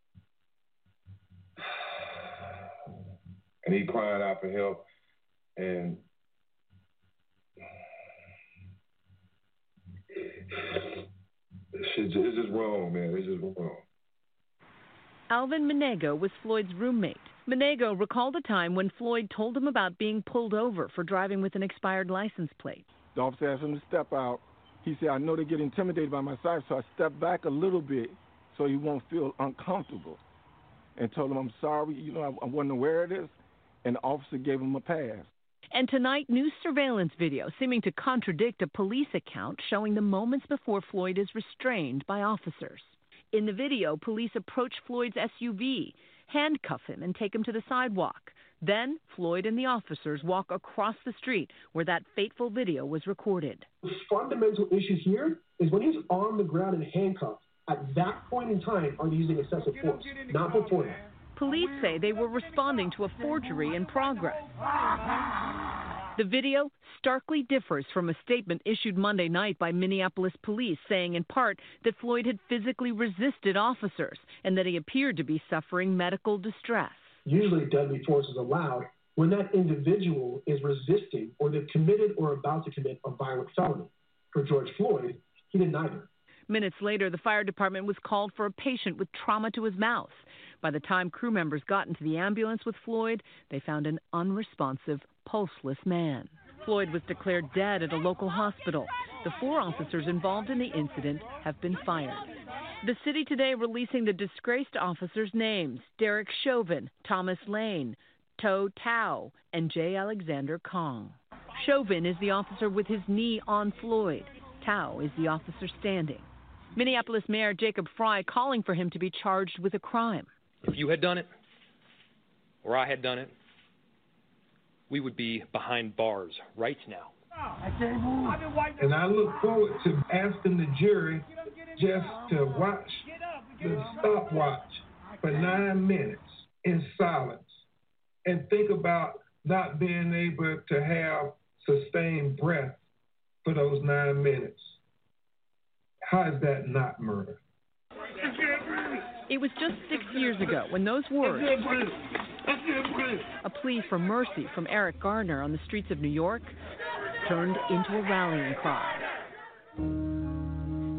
and he crying out for help, and it's just wrong, man. It's just wrong. Alvin Menego was Floyd's roommate. Menego recalled a time when Floyd told him about being pulled over for driving with an expired license plate. The officer asked him to step out. He said, I know they get intimidated by my size, so I stepped back a little bit so he won't feel uncomfortable. And told him, I'm sorry, I wasn't aware of this. And the officer gave him a pass. And tonight, new surveillance video seeming to contradict a police account showing the moments before Floyd is restrained by officers. In the video, police approach Floyd's SUV, handcuff him, and take him to the sidewalk. Then, Floyd and the officers walk across the street where that fateful video was recorded. The fundamental issue here is when he's on the ground and handcuffed, at that point in time, are you using excessive force, not before that. Police say they were responding to a forgery in progress. The video starkly differs from a statement issued Monday night by Minneapolis police, saying in part that Floyd had physically resisted officers and that he appeared to be suffering medical distress. Usually deadly force is allowed when that individual is resisting or they've committed or about to commit a violent felony. For George Floyd, he did neither. Minutes later, the fire department was called for a patient with trauma to his mouth. By the time crew members got into the ambulance with Floyd, they found an unresponsive, pulseless man. Floyd was declared dead at a local hospital. The 4 officers involved in the incident have been fired. The city today releasing the disgraced officers' names: Derek Chauvin, Thomas Lane, To Tao, and J. Alexander Kong. Chauvin is the officer with his knee on Floyd. Tao is the officer standing. Minneapolis Mayor Jacob Frey calling for him to be charged with a crime. If you had done it, or I had done it, we would be behind bars right now. And I look forward to asking the jury just to watch the stopwatch for 9 minutes in silence and think about not being able to have sustained breath for those 9 minutes. How is that not murder? It was just 6 years ago when those words, a plea for mercy from Eric Garner on the streets of New York, turned into a rallying cry.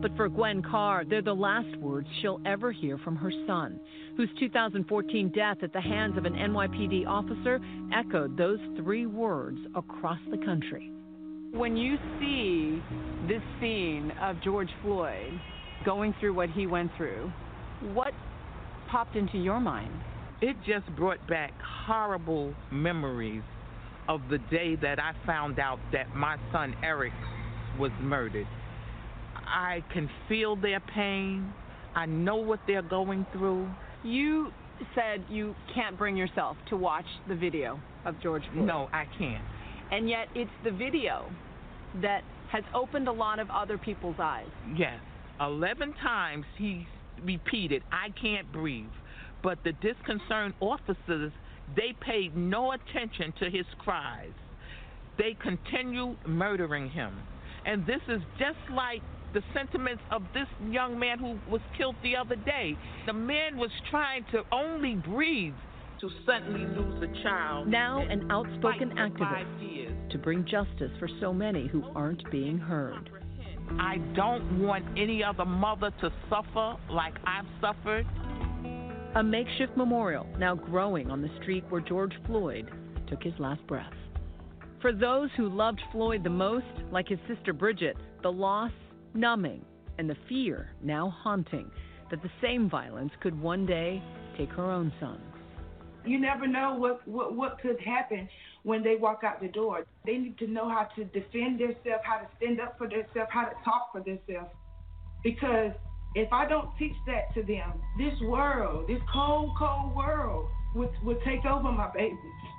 But for Gwen Carr, they're the last words she'll ever hear from her son, whose 2014 death at the hands of an NYPD officer echoed those 3 words across the country. When you see this scene of George Floyd going through what he went through, what popped into your mind? It just brought back horrible memories of the day that I found out that my son Eric was murdered. I can feel their pain. I know what they're going through. You said you can't bring yourself to watch the video of George Floyd. No, I can't. And yet it's the video that has opened a lot of other people's eyes. Yes. 11 times he repeated, "I can't breathe." But the disconcerted officers, they paid no attention to his cries. They continued murdering him. And this is just like the sentiments of this young man who was killed the other day. The man was trying to only breathe. To suddenly lose a child. Now an outspoken activist to bring justice for so many who aren't being heard. I don't want any other mother to suffer like I've suffered. A makeshift memorial now growing on the street where George Floyd took his last breath. For those who loved Floyd the most, like his sister Bridget, the loss numbing and the fear now haunting that the same violence could one day take her own son. You never know what could happen when they walk out the door. They need to know how to defend themselves, how to stand up for themselves, how to talk for themselves. Because if I don't teach that to them, this world, this cold, cold world would take over my babies.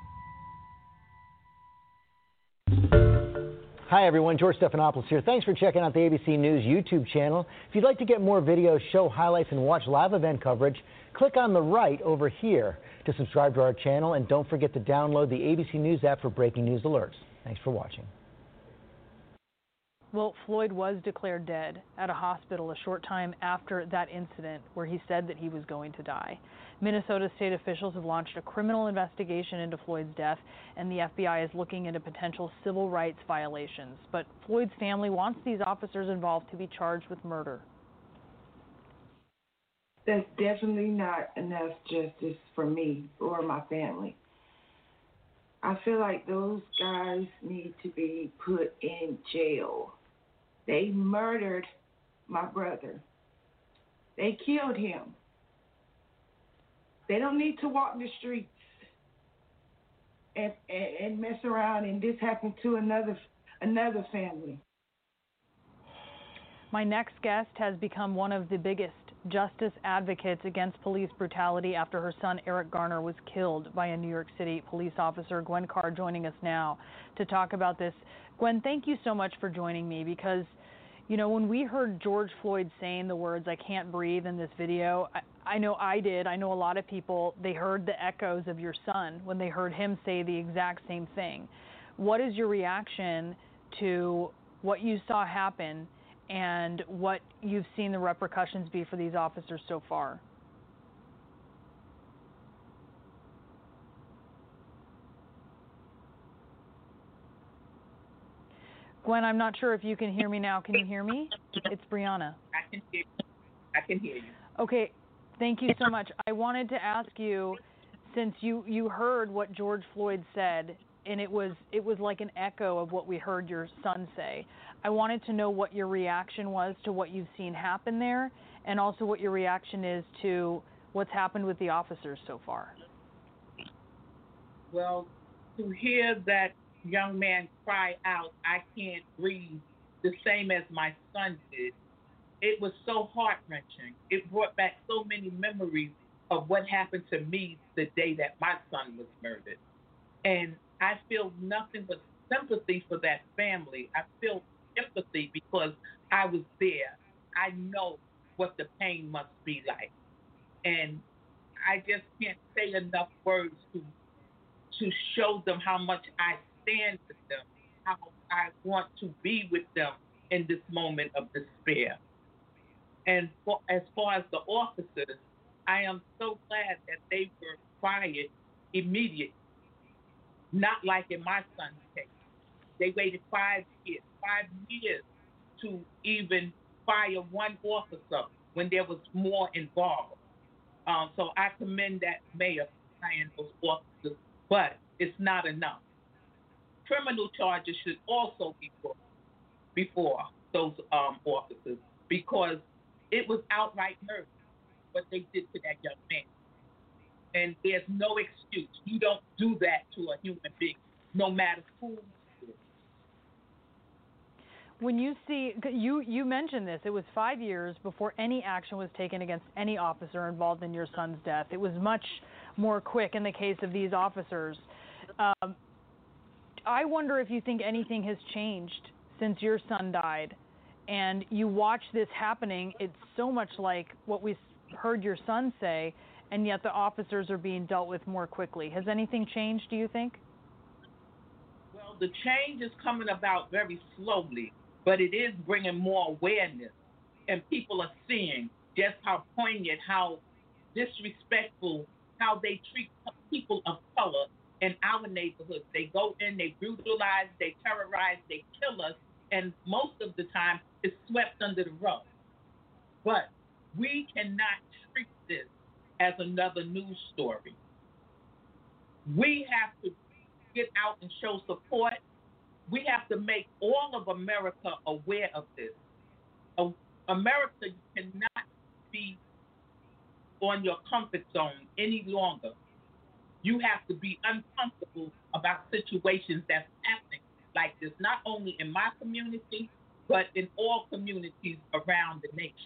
Hi, everyone. George Stephanopoulos here. Thanks for checking out the ABC News YouTube channel. If you'd like to get more videos, show highlights, and watch live event coverage, click on the right over here to subscribe to our channel. And don't forget to download the ABC News app for breaking news alerts. Thanks for watching. Well, Floyd was declared dead at a hospital a short time after that incident where he said that he was going to die. Minnesota state officials have launched a criminal investigation into Floyd's death, and the FBI is looking into potential civil rights violations. But Floyd's family wants these officers involved to be charged with murder. That's definitely not enough justice for me or my family. I feel like those guys need to be put in jail. They murdered my brother. They killed him. They don't need to walk the streets and mess around and this happened to another family. My next guest has become one of the biggest justice advocates against police brutality after her son Eric Garner was killed by a New York City police officer. Gwen Carr joining us now to talk about this. Gwen, thank you so much for joining me because, you know, when we heard George Floyd saying the words, "I can't breathe" in this video, I know I did. I know a lot of people, they heard the echoes of your son when they heard him say the exact same thing. What is your reaction to what you saw happen and what you've seen the repercussions be for these officers so far? Gwen, I'm not sure if you can hear me now. Can you hear me? It's Brianna. I can hear you. Okay, thank you so much. I wanted to ask you, since you heard what George Floyd said, and it was like an echo of what we heard your son say. I wanted to know what your reaction was to what you've seen happen there, and also what your reaction is to what's happened with the officers so far. Well, to hear that young man cry out, "I can't breathe," the same as my son did, it was so heart-wrenching. It brought back so many memories of what happened to me the day that my son was murdered. And I feel nothing but sympathy for that family. I feel empathy because I was there. I know what the pain must be like. And I just can't say enough words to show them how much I stand with them, how I want to be with them in this moment of despair. And as far as the officers, I am so glad that they were fired immediately. Not like in my son's case. They waited 5 years to even fire one officer when there was more involved. So I commend that mayor for firing those officers, but it's not enough. Criminal charges should also be brought before those officers, because it was outright murder what they did to that young man. And there's no excuse. You don't do that to a human being, no matter who it is. When you see, you mentioned this, it was 5 years before any action was taken against any officer involved in your son's death. It was much more quick in the case of these officers. I wonder if you think anything has changed since your son died, and you watch this happening. It's so much like what we heard your son say, and yet the officers are being dealt with more quickly. Has anything changed, do you think? Well, the change is coming about very slowly, but it is bringing more awareness, and people are seeing just how poignant, how disrespectful, how they treat people of color in our neighborhoods. They go in, they brutalize, they terrorize, they kill us, and most of the time it's swept under the rug. But we cannot treat this as another news story. We have to get out and show support. We have to make all of America aware of this. America, you cannot be on your comfort zone any longer. You have to be uncomfortable about situations that's happening like this, not only in my community, but in all communities around the nation.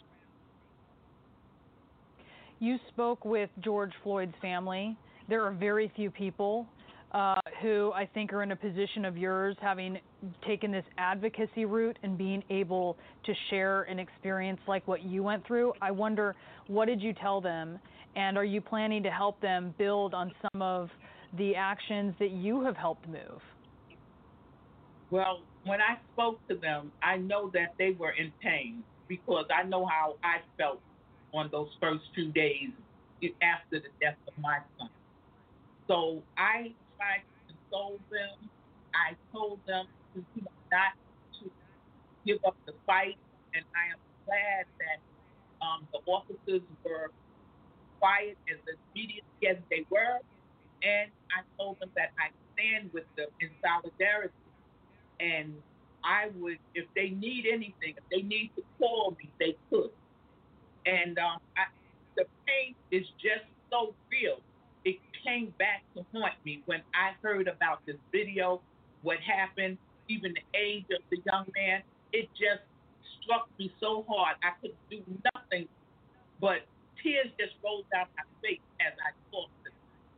You spoke with George Floyd's family. There are very few people who I think are in a position of yours, having taken this advocacy route and being able to share an experience like what you went through. I wonder, what did you tell them? And are you planning to help them build on some of the actions that you have helped move? Well, when I spoke to them, I know that they were in pain, because I know how I felt on those first 2 days after the death of my son. So I tried to console them. I told them not to give up the fight, and I am glad that the officers were quiet as immediately as they were, and I told them that I stand with them in solidarity, and I would, if they need anything, if they need to call me, they could. And the pain is just so real. It came back to haunt me when I heard about this video, what happened, even the age of the young man. It just struck me so hard. I could do nothing, but tears just rolled down my face as I talked to them.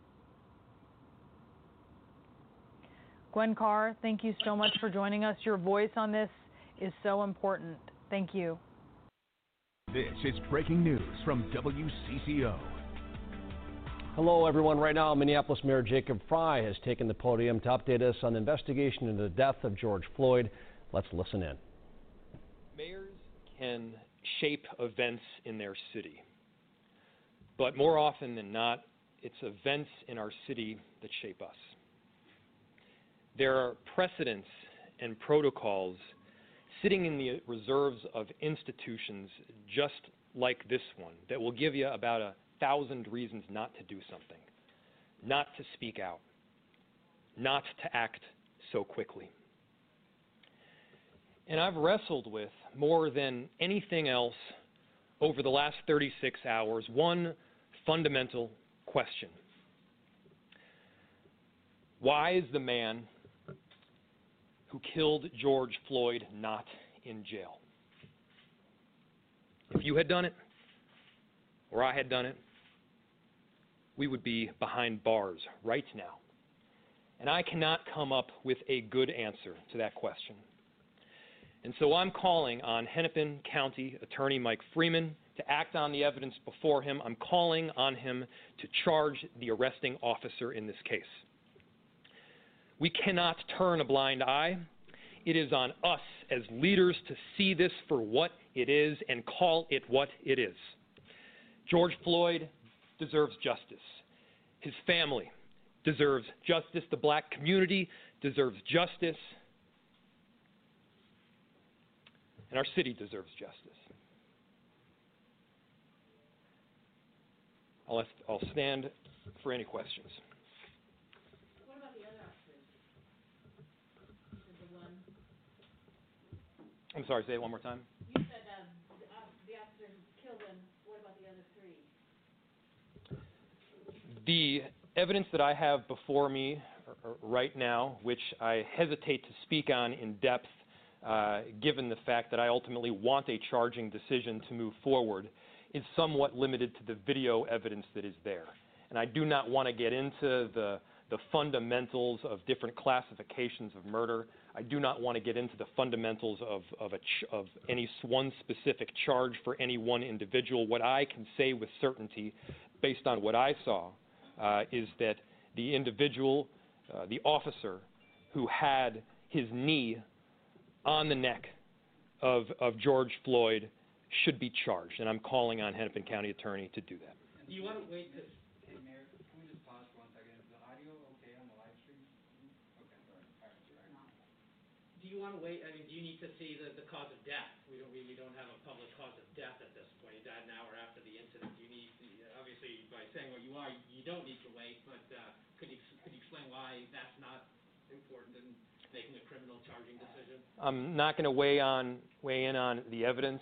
Gwen Carr, thank you so much for joining us. Your voice on this is so important. Thank you. This is breaking news from WCCO. Hello, everyone. Right now, Minneapolis Mayor Jacob Frey has taken the podium to update us on the investigation into the death of George Floyd. Let's listen in. Mayors can shape events in their city, but more often than not, it's events in our city that shape us. There are precedents and protocols sitting in the reserves of institutions just like this one that will give you about 1,000 reasons not to do something, not to speak out, not to act so quickly. And I've wrestled with, more than anything else over the last 36 hours, one fundamental question. Why is the man who killed George Floyd not in jail? If you had done it, or I had done it, we would be behind bars right now. And I cannot come up with a good answer to that question. And so I'm calling on Hennepin County Attorney Mike Freeman to act on the evidence before him. I'm calling on him to charge the arresting officer in this case. We cannot turn a blind eye. It is on us as leaders to see this for what it is and call it what it is. George Floyd deserves justice. His family deserves justice. The black community deserves justice. And our city deserves justice. I'll stand for any questions. What about the other officers? The one... I'm sorry, say it one more time. You said the officer who killed him. What about the other three? The evidence that I have before me right now, which I hesitate to speak on in depth, given the fact that I ultimately want a charging decision to move forward, is somewhat limited to the video evidence that is there. And I do not want to get into the fundamentals of different classifications of murder. I do not want to get into the fundamentals of any one specific charge for any one individual. What I can say with certainty, based on what I saw, is that the individual, the officer who had his knee on the neck of George Floyd should be charged, and I'm calling on Hennepin County Attorney to do that. Do you want to wait to... Hey, Mayor, can we just pause for 1 second? Is the audio okay on the live stream? Okay, all right. Do you want to wait? I mean, do you need to see the cause of death? We don't have a public cause of death at this point. He died an hour after the incident. You need, obviously, by saying what you are, you don't need to wait, but could you explain why that's not important in making a criminal charging decision? I'm not going to weigh in on the evidence.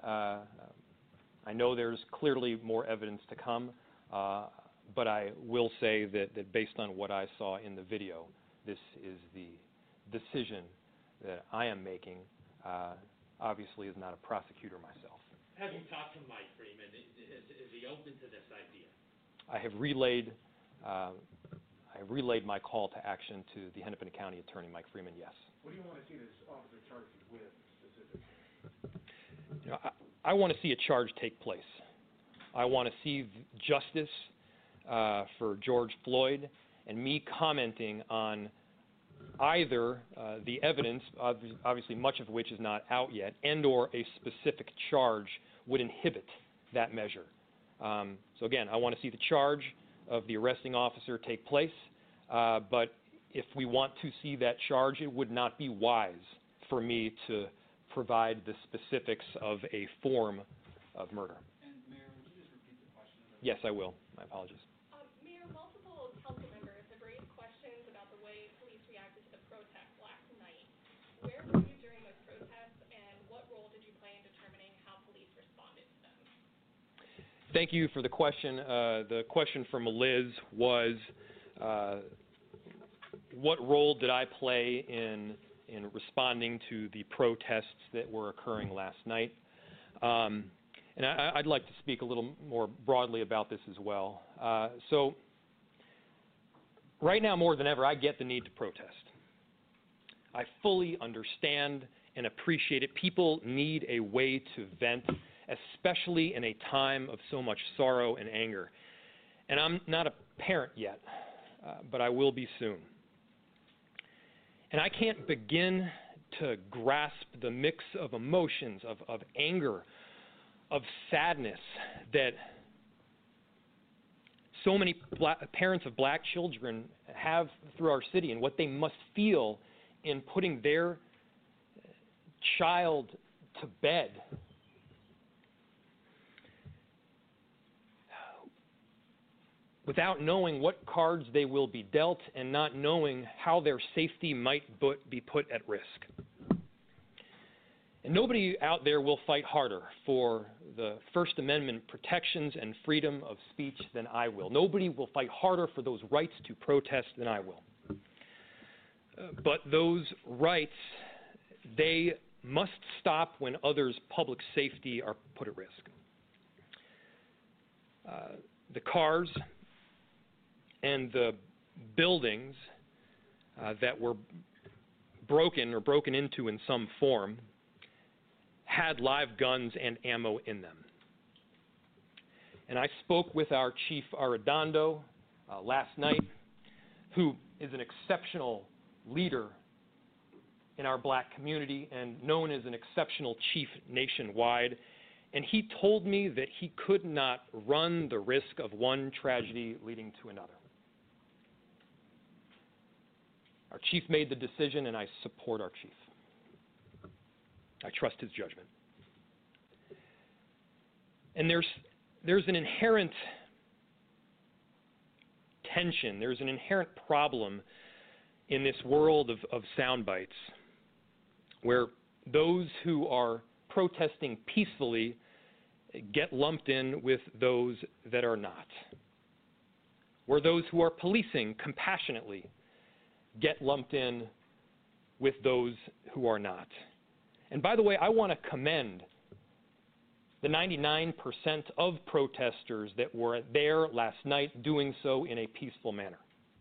I know there's clearly more evidence to come, but I will say that based on what I saw in the video, this is the decision that I am making. Obviously, as not a prosecutor myself. Having talked to Mike Freeman, is he open to this idea? I have relayed my call to action to the Hennepin County Attorney, Mike Freeman, yes. What do you want to see this officer charged with specifically? You know, I want to see a charge take place. I want to see justice for George Floyd, and me commenting on either the evidence, obviously much of which is not out yet, and or a specific charge would inhibit that measure. So again, I want to see the charge of the arresting officer take place, but if we want to see that charge, it would not be wise for me to provide the specifics of a form of murder. And Mayor, would you just repeat the question? Yes, I will. My apologies. Mayor, multiple council members have raised questions about the way police reacted to the protests last night. Where were you during those protests, and what role did you play in determining how police responded to them? Thank you for the question. The question from Liz was, what role did I play in responding to the protests that were occurring last night? And I'd like to speak a little more broadly about this as well. So right now, more than ever, I get the need to protest. I fully understand and appreciate it. People need a way to vent, especially in a time of so much sorrow and anger. And I'm not a parent yet, but I will be soon. And I can't begin to grasp the mix of emotions, of anger, of sadness that so many parents of black children have through our city, and what they must feel in putting their child to bed. Without knowing what cards they will be dealt and not knowing how their safety might be put at risk. And nobody out there will fight harder for the First Amendment protections and freedom of speech than I will. Nobody will fight harder for those rights to protest than I will. But those rights, they must stop when others' public safety are put at risk. The cars and the buildings that were broken or broken into in some form had live guns and ammo in them. And I spoke with our Chief Arredondo last night, who is an exceptional leader in our black community and known as an exceptional chief nationwide. And he told me that he could not run the risk of one tragedy leading to another. Our chief made the decision, and I support our chief. I trust his judgment. And there's an inherent tension, there's an inherent problem in this world of sound bites where those who are protesting peacefully get lumped in with those that are not, where those who are policing compassionately get lumped in with those who are not. And by the way, I want to commend the 99% of protesters that were there last night doing so in a peaceful manner.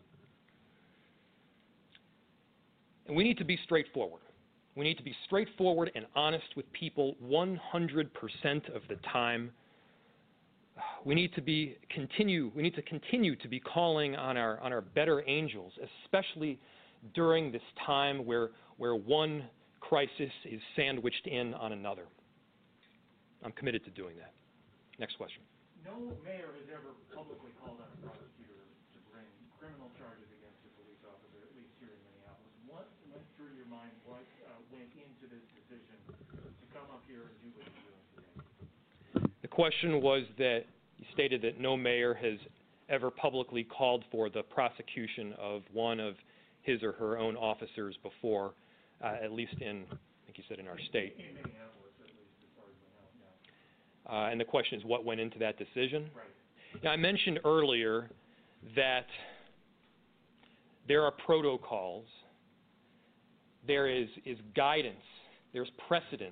And we need to be straightforward. We need to be straightforward and honest with people 100% of the time. We need to continue to be calling on our better angels, especially during this time where one crisis is sandwiched in on another. I'm committed to doing that. Next question. No mayor has ever publicly called on a prosecutor to bring criminal charges against a police officer, at least here in Minneapolis. What went through your mind? What went into this decision to come up here and do what you're doing today? The question was that you stated that no mayor has ever publicly called for the prosecution of one of his or her own officers before, at least in, I think you said in our state. In Minneapolis, at least, as far as we know, yeah. And the question is, what went into that decision? Right. Now, I mentioned earlier that there are protocols, there is guidance, there's precedent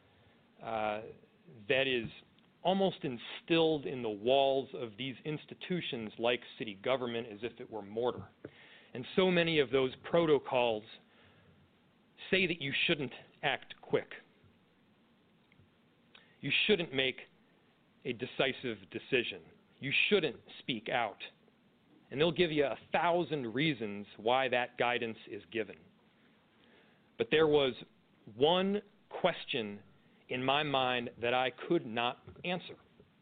that is almost instilled in the walls of these institutions like city government as if it were mortar. And so many of those protocols say that you shouldn't act quick. You shouldn't make a decisive decision. You shouldn't speak out. And they'll give you 1,000 reasons why that guidance is given. But there was one question in my mind that I could not answer.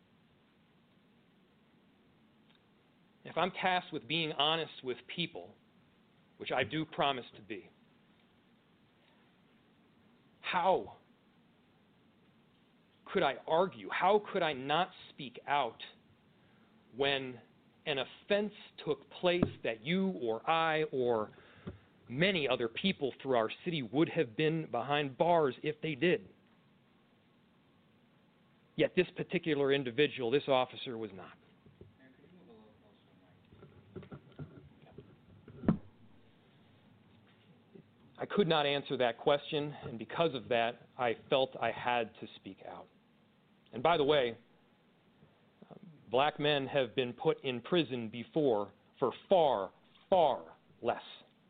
If I'm tasked with being honest with people, which I do promise to be, how could I argue? How could I not speak out when an offense took place that you or I or many other people through our city would have been behind bars if they did? Yet this particular individual, this officer, was not. I could not answer that question, and because of that, I felt I had to speak out. And by the way, black men have been put in prison before for far, far less.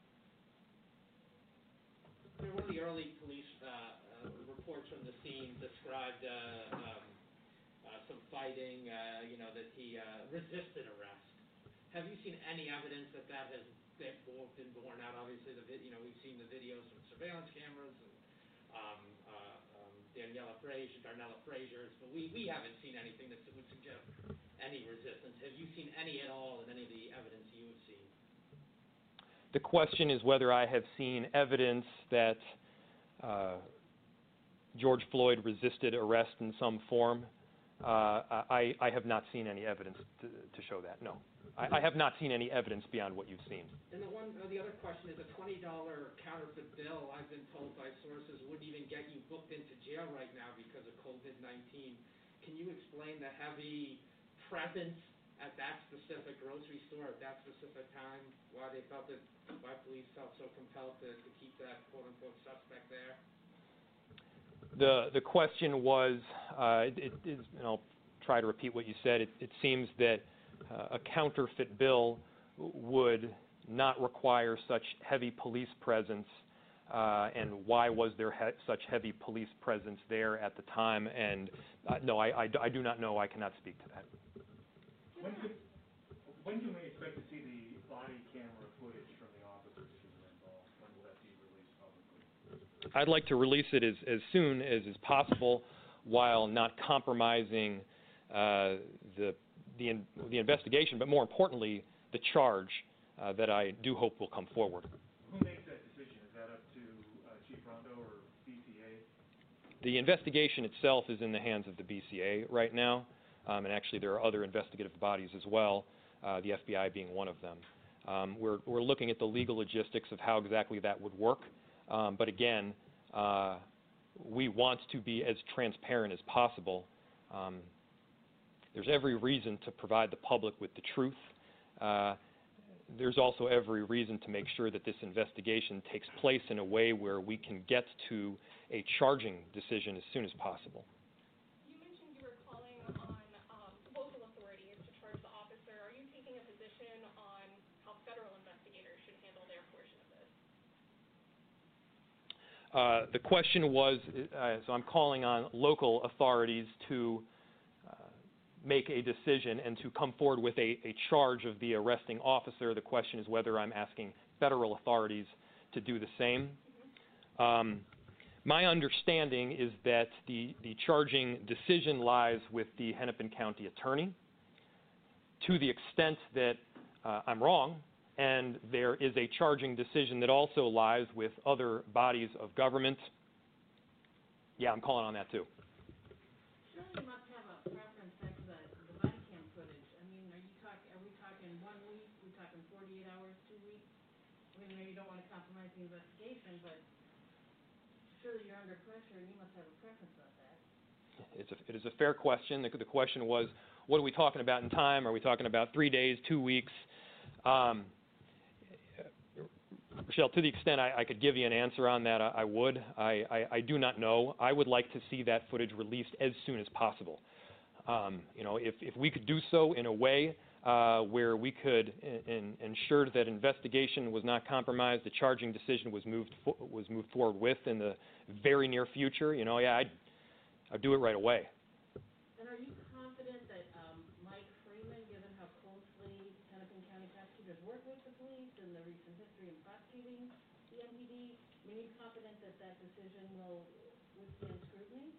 One of the early police reports from the scene described some fighting, that he resisted arrest. Have you seen any evidence that has been borne out? Obviously, we've seen the videos from surveillance cameras and Darnella Frazier's, but we haven't seen anything that would suggest any resistance. Have you seen any at all in any of the evidence you have seen? The question is whether I have seen evidence that George Floyd resisted arrest in some form. I have not seen any evidence to show that, no. I have not seen any evidence beyond what you've seen. And the other question is a $20 counterfeit bill, I've been told by sources, wouldn't even get you booked into jail right now because of COVID-19. Can you explain the heavy presence at that specific grocery store at that specific time, why police felt so compelled to keep that quote-unquote suspect there? The question was, and I'll try to repeat what you said, it seems that a counterfeit bill would not require such heavy police presence, and why was there such heavy police presence there at the time? And no, I do not know. I cannot speak to that. When can we expect to see the body camera footage from the officers who were involved? When will that be released publicly? I'd like to release it as soon as is possible, while not compromising the investigation, but more importantly, the charge that I do hope will come forward. Who makes that decision? Is that up to Chief Rondo or BCA? The investigation itself is in the hands of the BCA right now, and actually there are other investigative bodies as well, the FBI being one of them. We're looking at the legal logistics of how exactly that would work, but again, we want to be as transparent as possible. There's every reason to provide the public with the truth. There's also every reason to make sure that this investigation takes place in a way where we can get to a charging decision as soon as possible. You mentioned you were calling on local authorities to charge the officer. Are you taking a position on how federal investigators should handle their portion of this? The question was, so I'm calling on local authorities to make a decision and to come forward with a charge of the arresting officer. The question is whether I'm asking federal authorities to do the same. My understanding is that the charging decision lies with the Hennepin County Attorney. To the extent that I'm wrong, and there is a charging decision that also lies with other bodies of government, yeah, I'm calling on that too. Surely you must have a preference back to the body cam footage. I mean, are we talking 1 week? Are we talking 48 hours, 2 weeks? I mean, maybe you don't want to compromise the investigation, but surely you're under pressure and you must have a preference on that. It is a fair question. The question was, what are we talking about in time? Are we talking about 3 days, 2 weeks? Rochelle, to the extent I could give you an answer on that, I would. I do not know. I would like to see that footage released as soon as possible. If we could do so in a way where we could ensure that investigation was not compromised, the charging decision was moved forward with in the very near future, I'd do it right away. And are you confident that Mike Freeman, given how closely Hennepin County prosecutors work with the police and the recent history in prosecuting the MPD, are you confident that that decision will withstand scrutiny?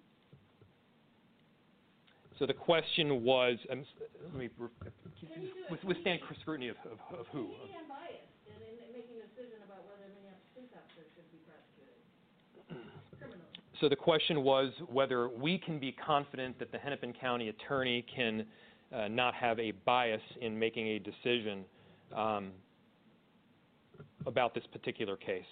So the question was, withstand scrutiny of who? Can you be unbiased in making a decision about whether Minneapolis police officers should be prosecuted criminally? So the question was whether we can be confident that the Hennepin County Attorney can not have a bias in making a decision about this particular case.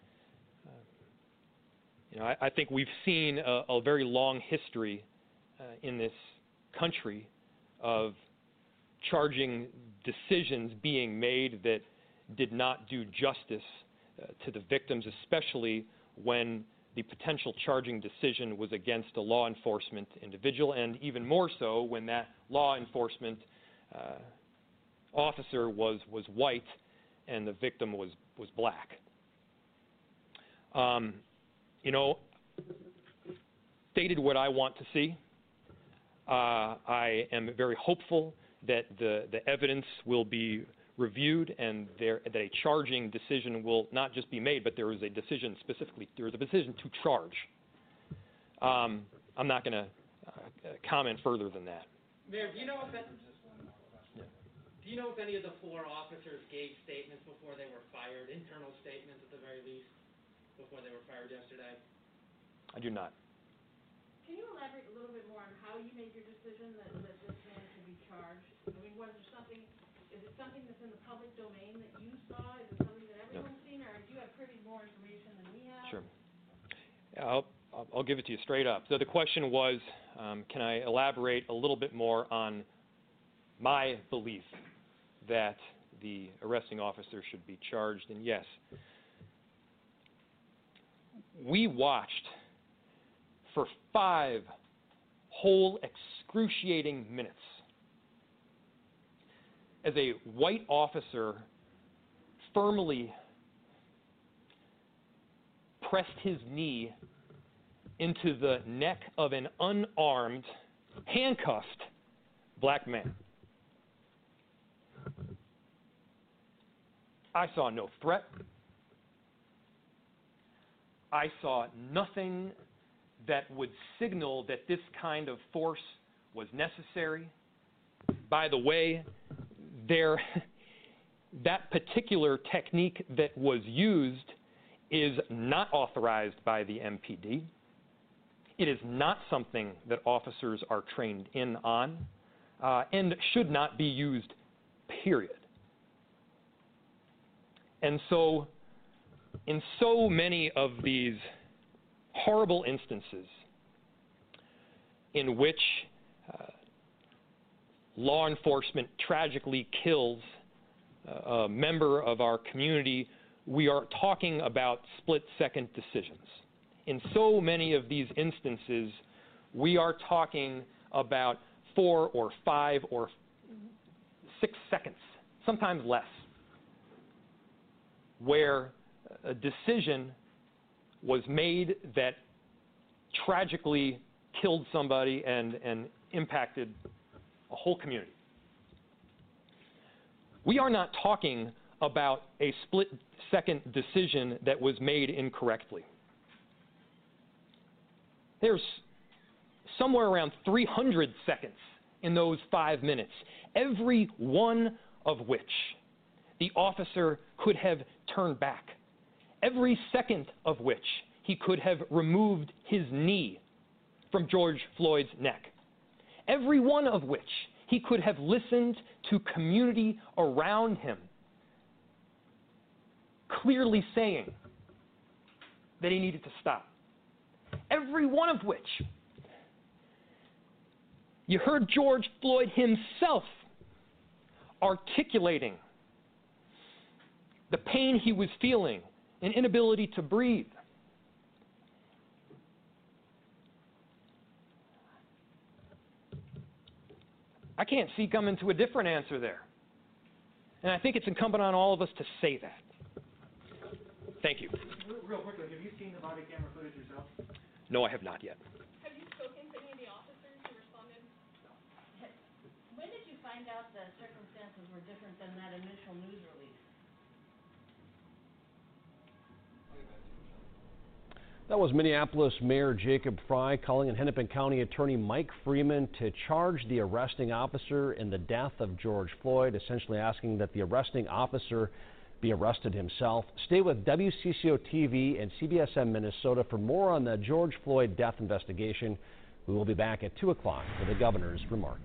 I think we've seen a very long history in this country of charging decisions being made that did not do justice to the victims, especially when the potential charging decision was against a law enforcement individual, and even more so when that law enforcement officer was white and the victim was black. Stated what I want to see. I am very hopeful that the evidence will be reviewed and that a charging decision will not just be made, but there is a decision to charge. I'm not going to comment further than that. Mayor, do you know if any of the 4 officers gave statements before they were fired, internal statements at the very least, before they were fired yesterday? I do not. Can you elaborate a little bit more on how you made your decision that this man should be charged? I mean, is it something that's in the public domain that you saw? Is it something that everyone's seen, or do you have privy to more information than we have? Sure. I'll give it to you straight up. So the question was, can I elaborate a little bit more on my belief that the arresting officer should be charged? And yes, we watched for 5 whole excruciating minutes as a white officer firmly pressed his knee into the neck of an unarmed, handcuffed black man. I saw no threat. I saw nothing that would signal that this kind of force was necessary. By the way, that particular technique that was used is not authorized by the MPD. It is not something that officers are trained in on and should not be used, period. And so, in so many of these horrible instances in which law enforcement tragically kills a member of our community, we are talking about split-second decisions. In so many of these instances, we are talking about 4 or 5 or 6 seconds, sometimes less, where a decision was made that tragically killed somebody and impacted a whole community. We are not talking about a split-second decision that was made incorrectly. There's somewhere around 300 seconds in those 5 minutes, every one of which the officer could have turned back, every second of which he could have removed his knee from George Floyd's neck, every one of which he could have listened to community around him clearly saying that he needed to stop. Every one of which you heard George Floyd himself articulating the pain he was feeling, an inability to breathe. I can't see coming to a different answer there. And I think it's incumbent on all of us to say that. Thank you. Real quickly, have you seen the body camera footage yourself? No, I have not yet. Have you spoken to any of the officers who responded? When did you find out the circumstances were different than that initial news release? That was Minneapolis Mayor Jacob Frey calling on Hennepin County Attorney Mike Freeman to charge the arresting officer in the death of George Floyd, essentially asking that the arresting officer be arrested himself. Stay with WCCO TV and CBSM Minnesota for more on the George Floyd death investigation. We will be back at 2 o'clock for the governor's remarks.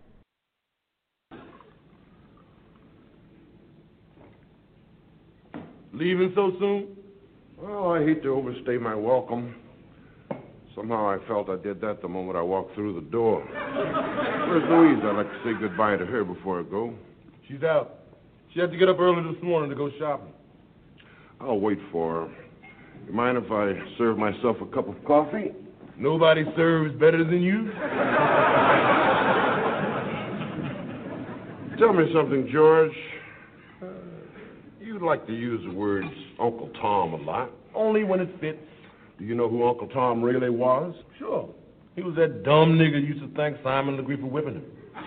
Leaving so soon? Well, I hate to overstay my welcome. Somehow I felt I did that the moment I walked through the door. Where's Louise? I'd like to say goodbye to her before I go. She's out. She had to get up early this morning to go shopping. I'll wait for her. You mind if I serve myself a cup of coffee? Nobody serves better than you. Tell me something, George. You like to use the words Uncle Tom a lot. Only when it fits. Do you know who Uncle Tom really was? Sure. He was that dumb nigga who used to thank Simon Legree for whipping him.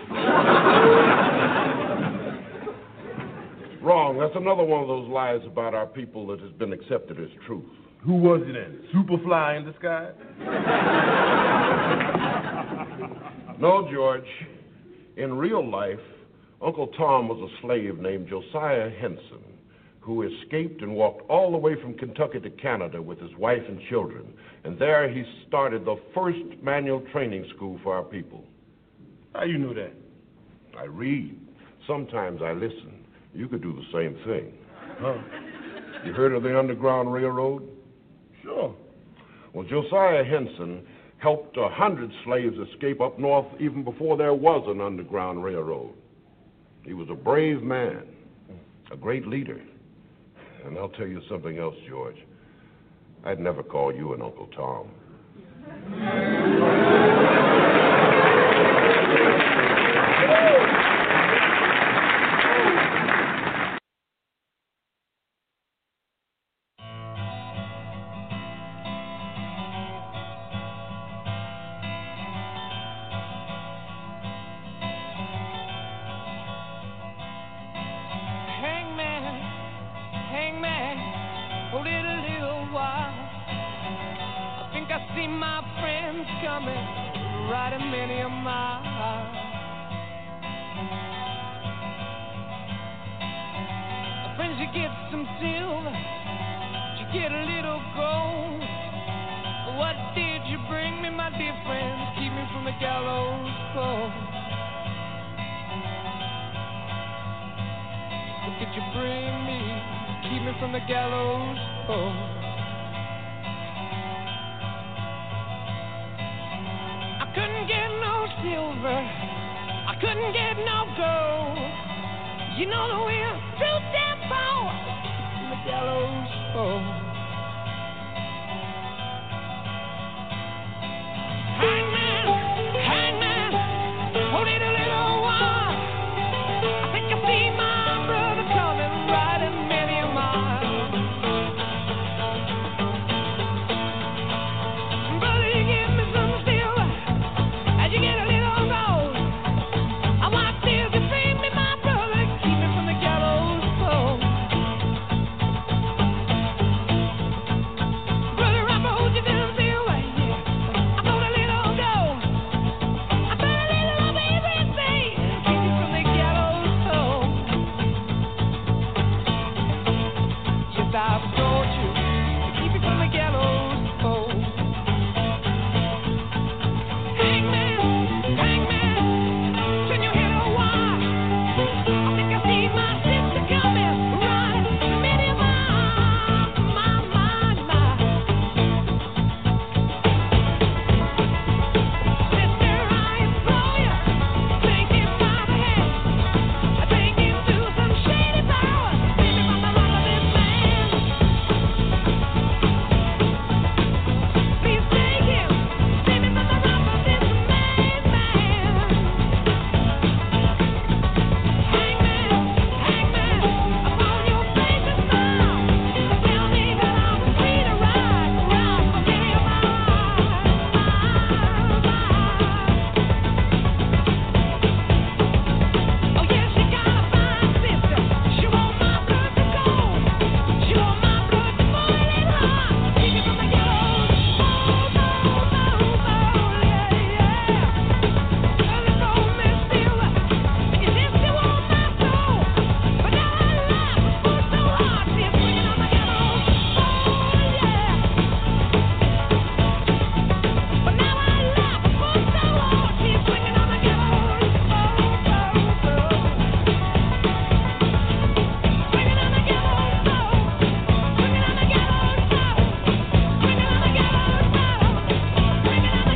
Wrong. That's another one of those lies about our people that has been accepted as truth. Who was he then? Superfly in disguise? No, George. In real life, Uncle Tom was a slave named Josiah Henson, who escaped and walked all the way from Kentucky to Canada with his wife and children. And there he started the first manual training school for our people. How you know that? I read. Sometimes I listen. You could do the same thing. Huh? You heard of the Underground Railroad? Sure. Well, Josiah Henson helped 100 slaves escape up north even before there was an Underground Railroad. He was a brave man, a great leader. And I'll tell you something else, George. I'd never call you an Uncle Tom. What did you bring me, my dear friend? Keep me from the gallows pole. What did you bring me? Keep me from the gallows pole. I couldn't get no silver, I couldn't get no gold. You know the way I threw that power from the gallows pole. Hangman, hold it a little while. I think I see my brother coming, riding many a mile. Brother, you give me some silver as you get a little gold. I want silver to free me, my brother, keep me from the gallows pole. Brother, I hold you down silver, yeah. I hold a little gold. I got a little of everything, keep me from the gallows pole. Yes, I've brought you to keep me from the gallows pole. Hangman, turn your head a while. I think I see my sister coming, riding many miles. My. Sister, I implore you, take it by the hand. Take it to some shady power. Give me from the rock of this man. Please take him. Save me from the rock of this man. Hangman, upon your face and smile. Tell me that I'm free to ride for many a mile. Oh yes, you got a fine sister. She want my blood to go. She want my blood to boil it hot. Keep me from the gallows. Girl, it's old Miss Silver. Your sister want my soul. But now her life was put so hard. She's swinging on the gallows. But now her life was put so hard. She's swinging on the gallows. Swinging on the gallows. Swinging on the gallows. Swinging on the gallows. Swinging on the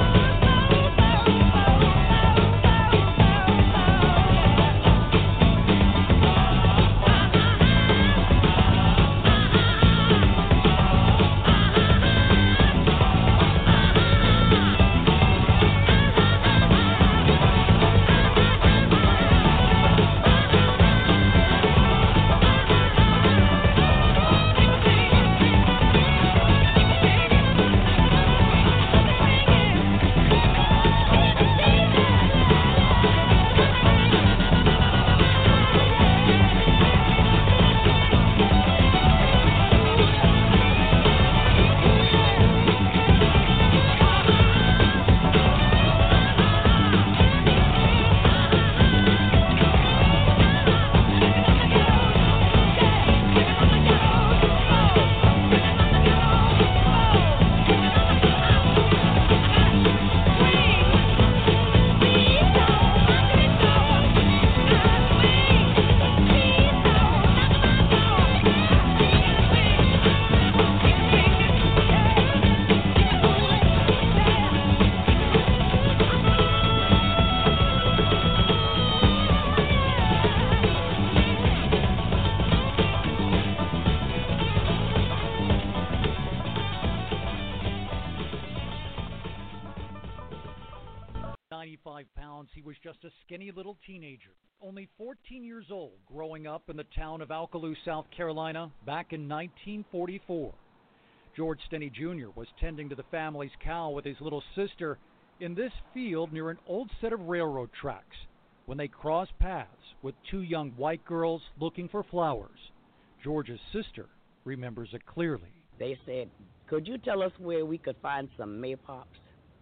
He was just a skinny little teenager, only 14 years old, growing up in the town of Alkaloo, South Carolina, back in 1944. George Stenney Jr. was tending to the family's cow with his little sister in this field near an old set of railroad tracks when they crossed paths with two young white girls looking for flowers. George's sister remembers it clearly. They said, "Could you tell us where we could find some maypops?"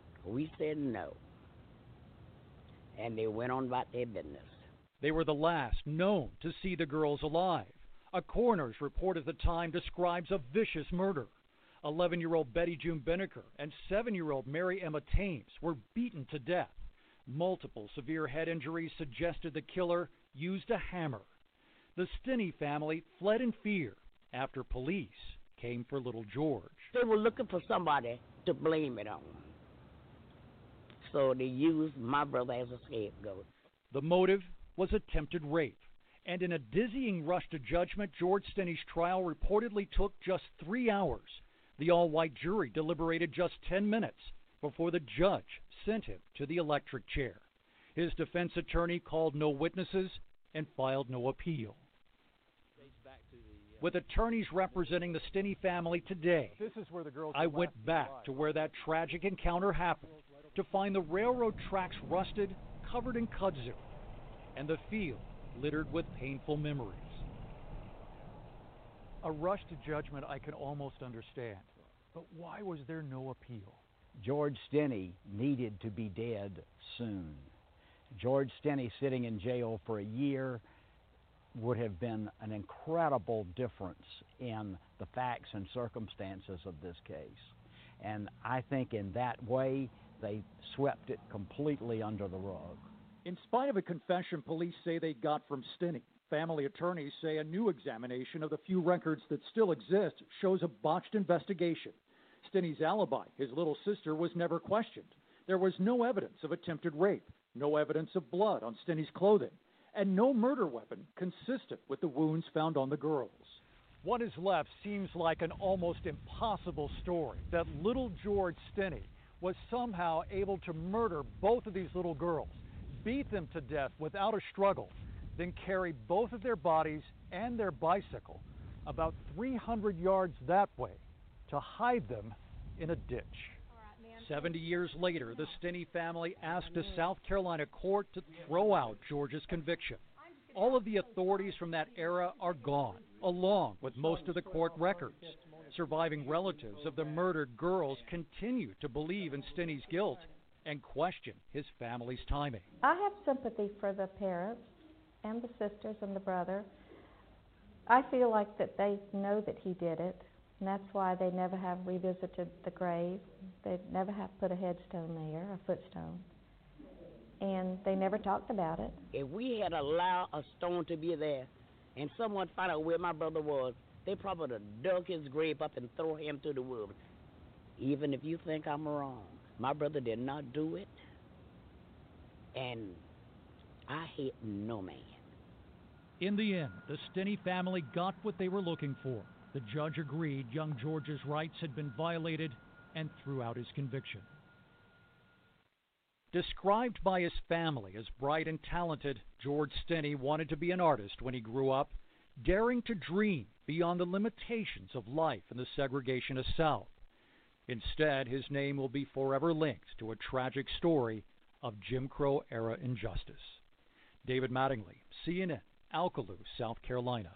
We said no. And they went on about their business. They were the last known to see the girls alive. A coroner's report at the time describes a vicious murder. 11-year-old Betty June Binnicker and 7-year-old Mary Emma Thames were beaten to death. Multiple severe head injuries suggested the killer used a hammer. The Stinney family fled in fear after police came for little George. They were looking for somebody to blame it on. So they used my brother as a scapegoat. The motive was attempted rape. And in a dizzying rush to judgment, George Stinney's trial reportedly took just 3 hours. The all-white jury deliberated just 10 minutes before the judge sent him to the electric chair. His defense attorney called no witnesses and filed no appeal. With attorneys representing the Stinney family today, I went back to where that tragic encounter happened to find the railroad tracks rusted, covered in kudzu, and the field littered with painful memories. A rush to judgment I can almost understand, but why was there no appeal? George Stinney needed to be dead soon. George Stinney sitting in jail for a year would have been an incredible difference in the facts and circumstances of this case. And I think in that way, they swept it completely under the rug. In spite of a confession police say they got from Stinney, family attorneys say a new examination of the few records that still exist shows a botched investigation. Stinney's alibi, his little sister, was never questioned. There was no evidence of attempted rape, no evidence of blood on Stinney's clothing, and no murder weapon consistent with the wounds found on the girls. What is left seems like an almost impossible story, that little George Stinney was somehow able to murder both of these little girls, beat them to death without a struggle, then carry both of their bodies and their bicycle about 300 yards that way to hide them in a ditch. 70 years later, the Stinney family asked a South Carolina court to throw out George's conviction. All of the authorities from that era are gone, along with most of the court records. Surviving relatives of the murdered girls continue to believe in Stinney's guilt and question his family's timing. I have sympathy for the parents and the sisters and the brother. I feel like that they know that he did it, and that's why they never have revisited the grave. They never have put a headstone there, a footstone, and they never talked about it. If we had allowed a stone to be there and someone found out where my brother was, they probably would have dug his grave up and thrown him to the woods. Even if you think I'm wrong, my brother did not do it, and I hate no man. In the end, the Stinney family got what they were looking for. The judge agreed young George's rights had been violated and threw out his conviction. Described by his family as bright and talented, George Stinney wanted to be an artist when he grew up, daring to dream beyond the limitations of life in the segregationist South. Instead, his name will be forever linked to a tragic story of Jim Crow-era injustice. David Mattingly, CNN, Alkaloo, South Carolina.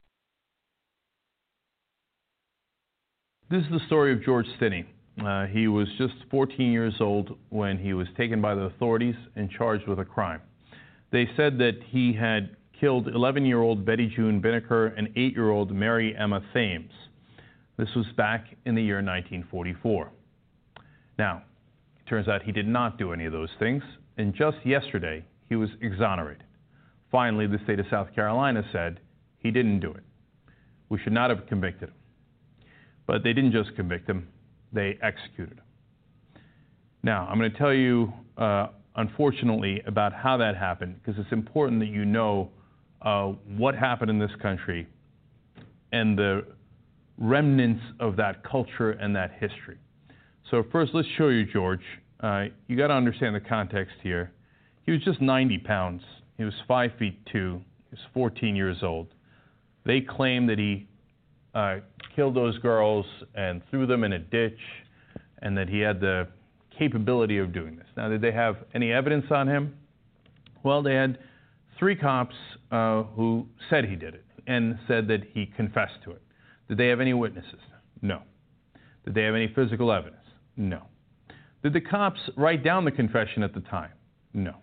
This is the story of George Stinney. He was just 14 years old when he was taken by the authorities and charged with a crime. They said that he had killed 11-year-old Betty June Binnicker and 8-year-old Mary Emma Thames. This was back in the year 1944. Now, it turns out he did not do any of those things, and just yesterday he was exonerated. Finally, the state of South Carolina said he didn't do it. We should not have convicted him. But they didn't just convict him, they executed him. Now, I'm going to tell you, unfortunately, about how that happened, because it's important that you know what happened in this country and the remnants of that culture and that history. So first, let's show you George. You got to understand the context here. He was just 90 pounds. He was 5'2". He was 14 years old. They claim that he killed those girls and threw them in a ditch, and that he had the capability of doing this. Now, did they have any evidence on him? Well, they had 3 cops who said he did it and said that he confessed to it. Did they have any witnesses? No. Did they have any physical evidence? No. Did the cops write down the confession at the time? No.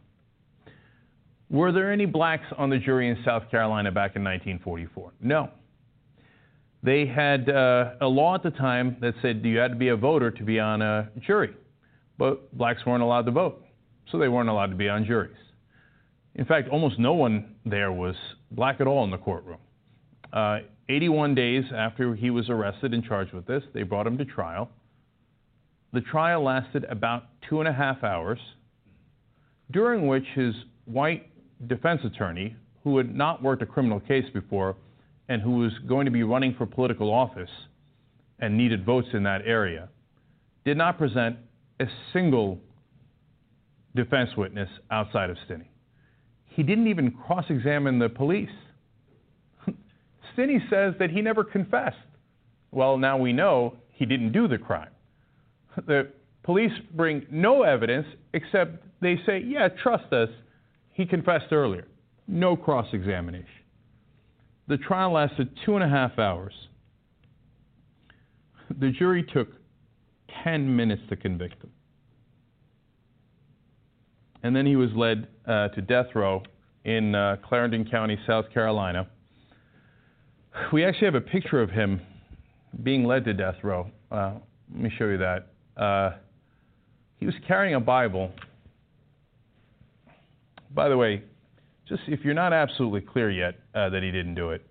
Were there any blacks on the jury in South Carolina back in 1944? No. They had a law at the time that said you had to be a voter to be on a jury, but blacks weren't allowed to vote, so they weren't allowed to be on juries. In fact, almost no one there was black at all in the courtroom. 81 days after he was arrested and charged with this, they brought him to trial. The trial lasted about 2.5 hours, during which his white defense attorney, who had not worked a criminal case before and who was going to be running for political office and needed votes in that area, did not present a single defense witness outside of Stinney. He didn't even cross-examine the police. Stinney says that he never confessed. Well, now we know he didn't do the crime. The police bring no evidence except they say, yeah, trust us, he confessed earlier. No cross-examination. The trial lasted 2.5 hours. The jury took 10 minutes to convict him. And then he was led to death row in Clarendon County, South Carolina. We actually have a picture of him being led to death row. Let me show you that. He was carrying a Bible. By the way, just if you're not absolutely clear yet that he didn't do it,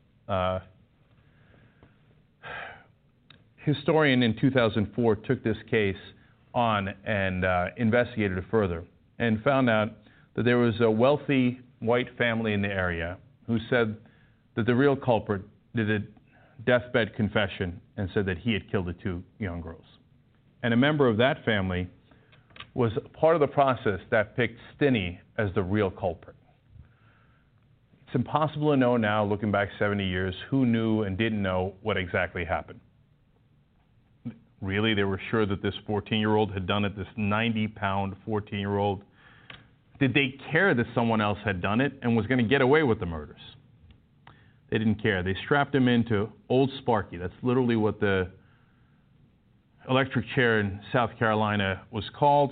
historian in 2004 took this case on and investigated it further and found out that there was a wealthy white family in the area who said that the real culprit did a deathbed confession and said that he had killed the 2 young girls. And a member of that family was part of the process that picked Stinney as the real culprit. It's impossible to know now, looking back 70 years, who knew and didn't know what exactly happened. Really, they were sure that this 14-year-old had done it, this 90-pound 14-year-old. Did they care that someone else had done it and was going to get away with the murders? They didn't care. They strapped him into Old Sparky. That's literally what the electric chair in South Carolina was called.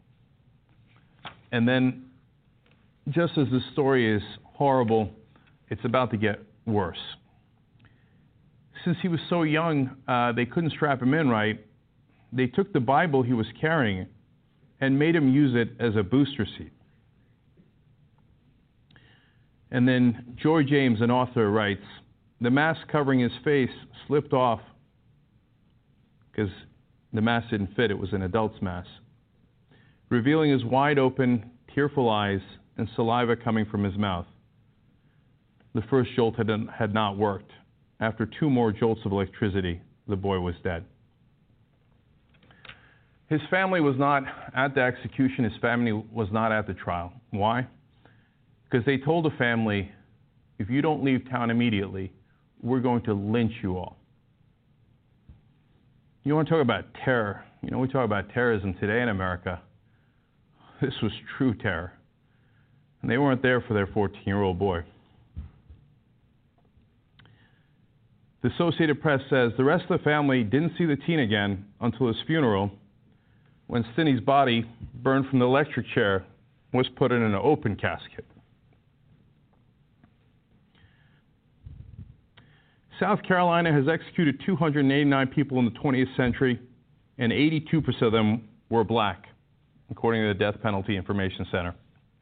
And then, just as the story is horrible, it's about to get worse. Since he was so young, they couldn't strap him in right. They took the Bible he was carrying and made him use it as a booster seat. And then Joy James, an author, writes, the mask covering his face slipped off because the mask didn't fit. It was an adult's mask, revealing his wide open, tearful eyes and saliva coming from his mouth. The first jolt had not worked. After 2 more jolts of electricity, the boy was dead. His family was not at the execution. His family was not at the trial. Why? Because they told the family, if you don't leave town immediately, we're going to lynch you all. You want to talk about terror? You know, we talk about terrorism today in America. This was true terror. And they weren't there for their 14-year-old boy. The Associated Press says the rest of the family didn't see the teen again until his funeral, when Stinney's body, burned from the electric chair, was put in an open casket. South Carolina has executed 289 people in the 20th century, and 82% of them were black, according to the Death Penalty Information Center.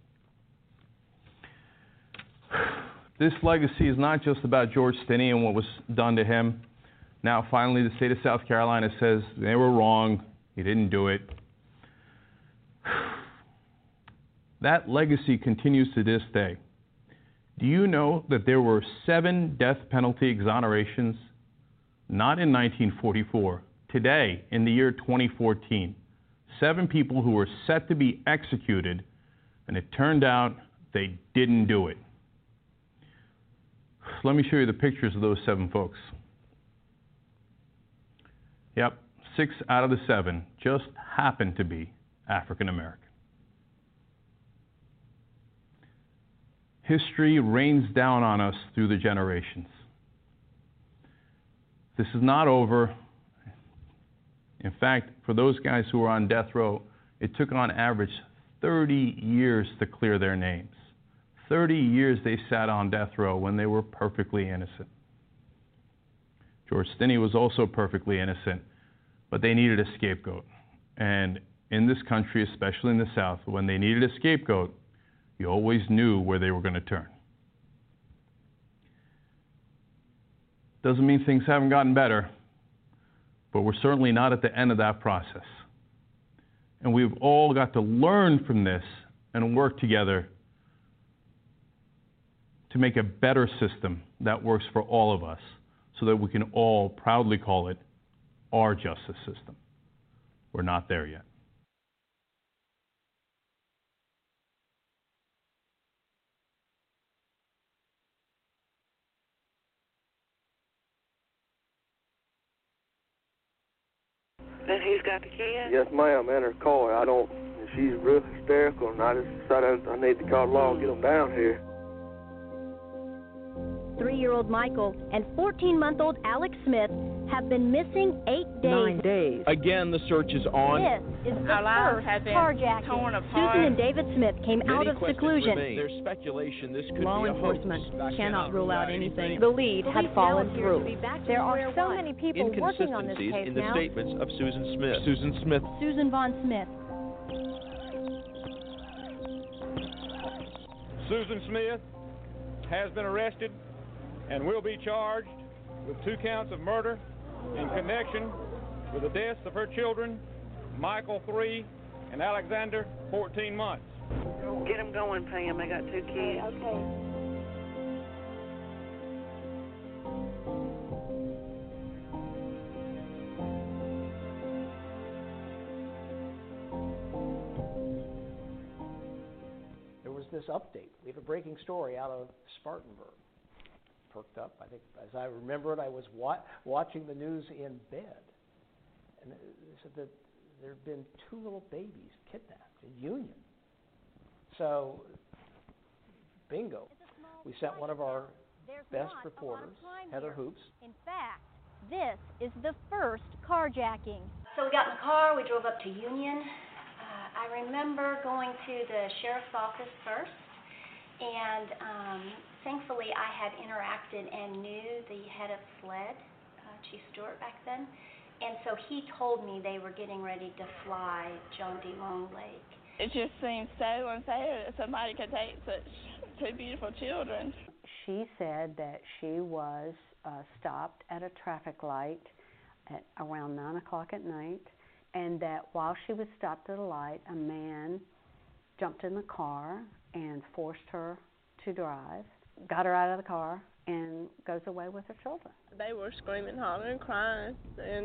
This legacy is not just about George Stinney and what was done to him. Now, finally, the state of South Carolina says they were wrong. He didn't do it. That legacy continues to this day. Do you know that there were 7 death penalty exonerations, not in 1944, today, in the year 2014? 7 people who were set to be executed, and it turned out they didn't do it. Let me show you the pictures of those 7 folks. Yep, 6 out of the 7 just happened to be African American. History rains down on us through the generations. This is not over. In fact, for those guys who were on death row, it took on average 30 years to clear their names. 30 years they sat on death row when they were perfectly innocent. George Stinney was also perfectly innocent, but they needed a scapegoat. And in this country, especially in the South, when they needed a scapegoat, you always knew where they were going to turn. Doesn't mean things haven't gotten better, but we're certainly not at the end of that process. And we've all got to learn from this and work together to make a better system that works for all of us so that we can all proudly call it our justice system. We're not there yet. And he's got the kid? Yes, ma'am, and her car. She's real hysterical, and I just decided I need to call the law and get them down here. 3-year-old Michael and 14-month-old Alex Smith have been missing 8 days. 9 days. Again, the search is on. This is the first carjacking. Susan and David Smith came out of seclusion. There's speculation this could Law be a hoax. enforcement cannot rule out anything. The lead had fallen through. There are so many people working on this Inconsistencies case in the now. statements of Susan Smith. Susan Smith. Susan Vaughn Smith. Susan Smith has been arrested and will be charged with 2 counts of murder in connection with the deaths of her children, Michael 3 and Alexander 14 months. Get them going, Pam. I got 2 kids. Okay. There was this update. We have a breaking story out of Spartanburg. Perked up. I think, as I remember it, I was watching the news in bed, and they said that there had been 2 little babies kidnapped in Union. So, bingo. We sent one of our best reporters, Heather Hoops. In fact, this is the first carjacking. So we got in the car, we drove up to Union. I remember going to the sheriff's office first, and thankfully I had interacted and knew the head of SLED, Chief Stewart back then, and so he told me they were getting ready to fly John D. Long Lake. It just seems so unfair that somebody could take such 2 beautiful children. She said that she was stopped at a traffic light at around 9 o'clock at night, and that while she was stopped at a light, a man jumped in the car and forced her to drive, got her out of the car, and goes away with her children. They were screaming, hollering, crying, and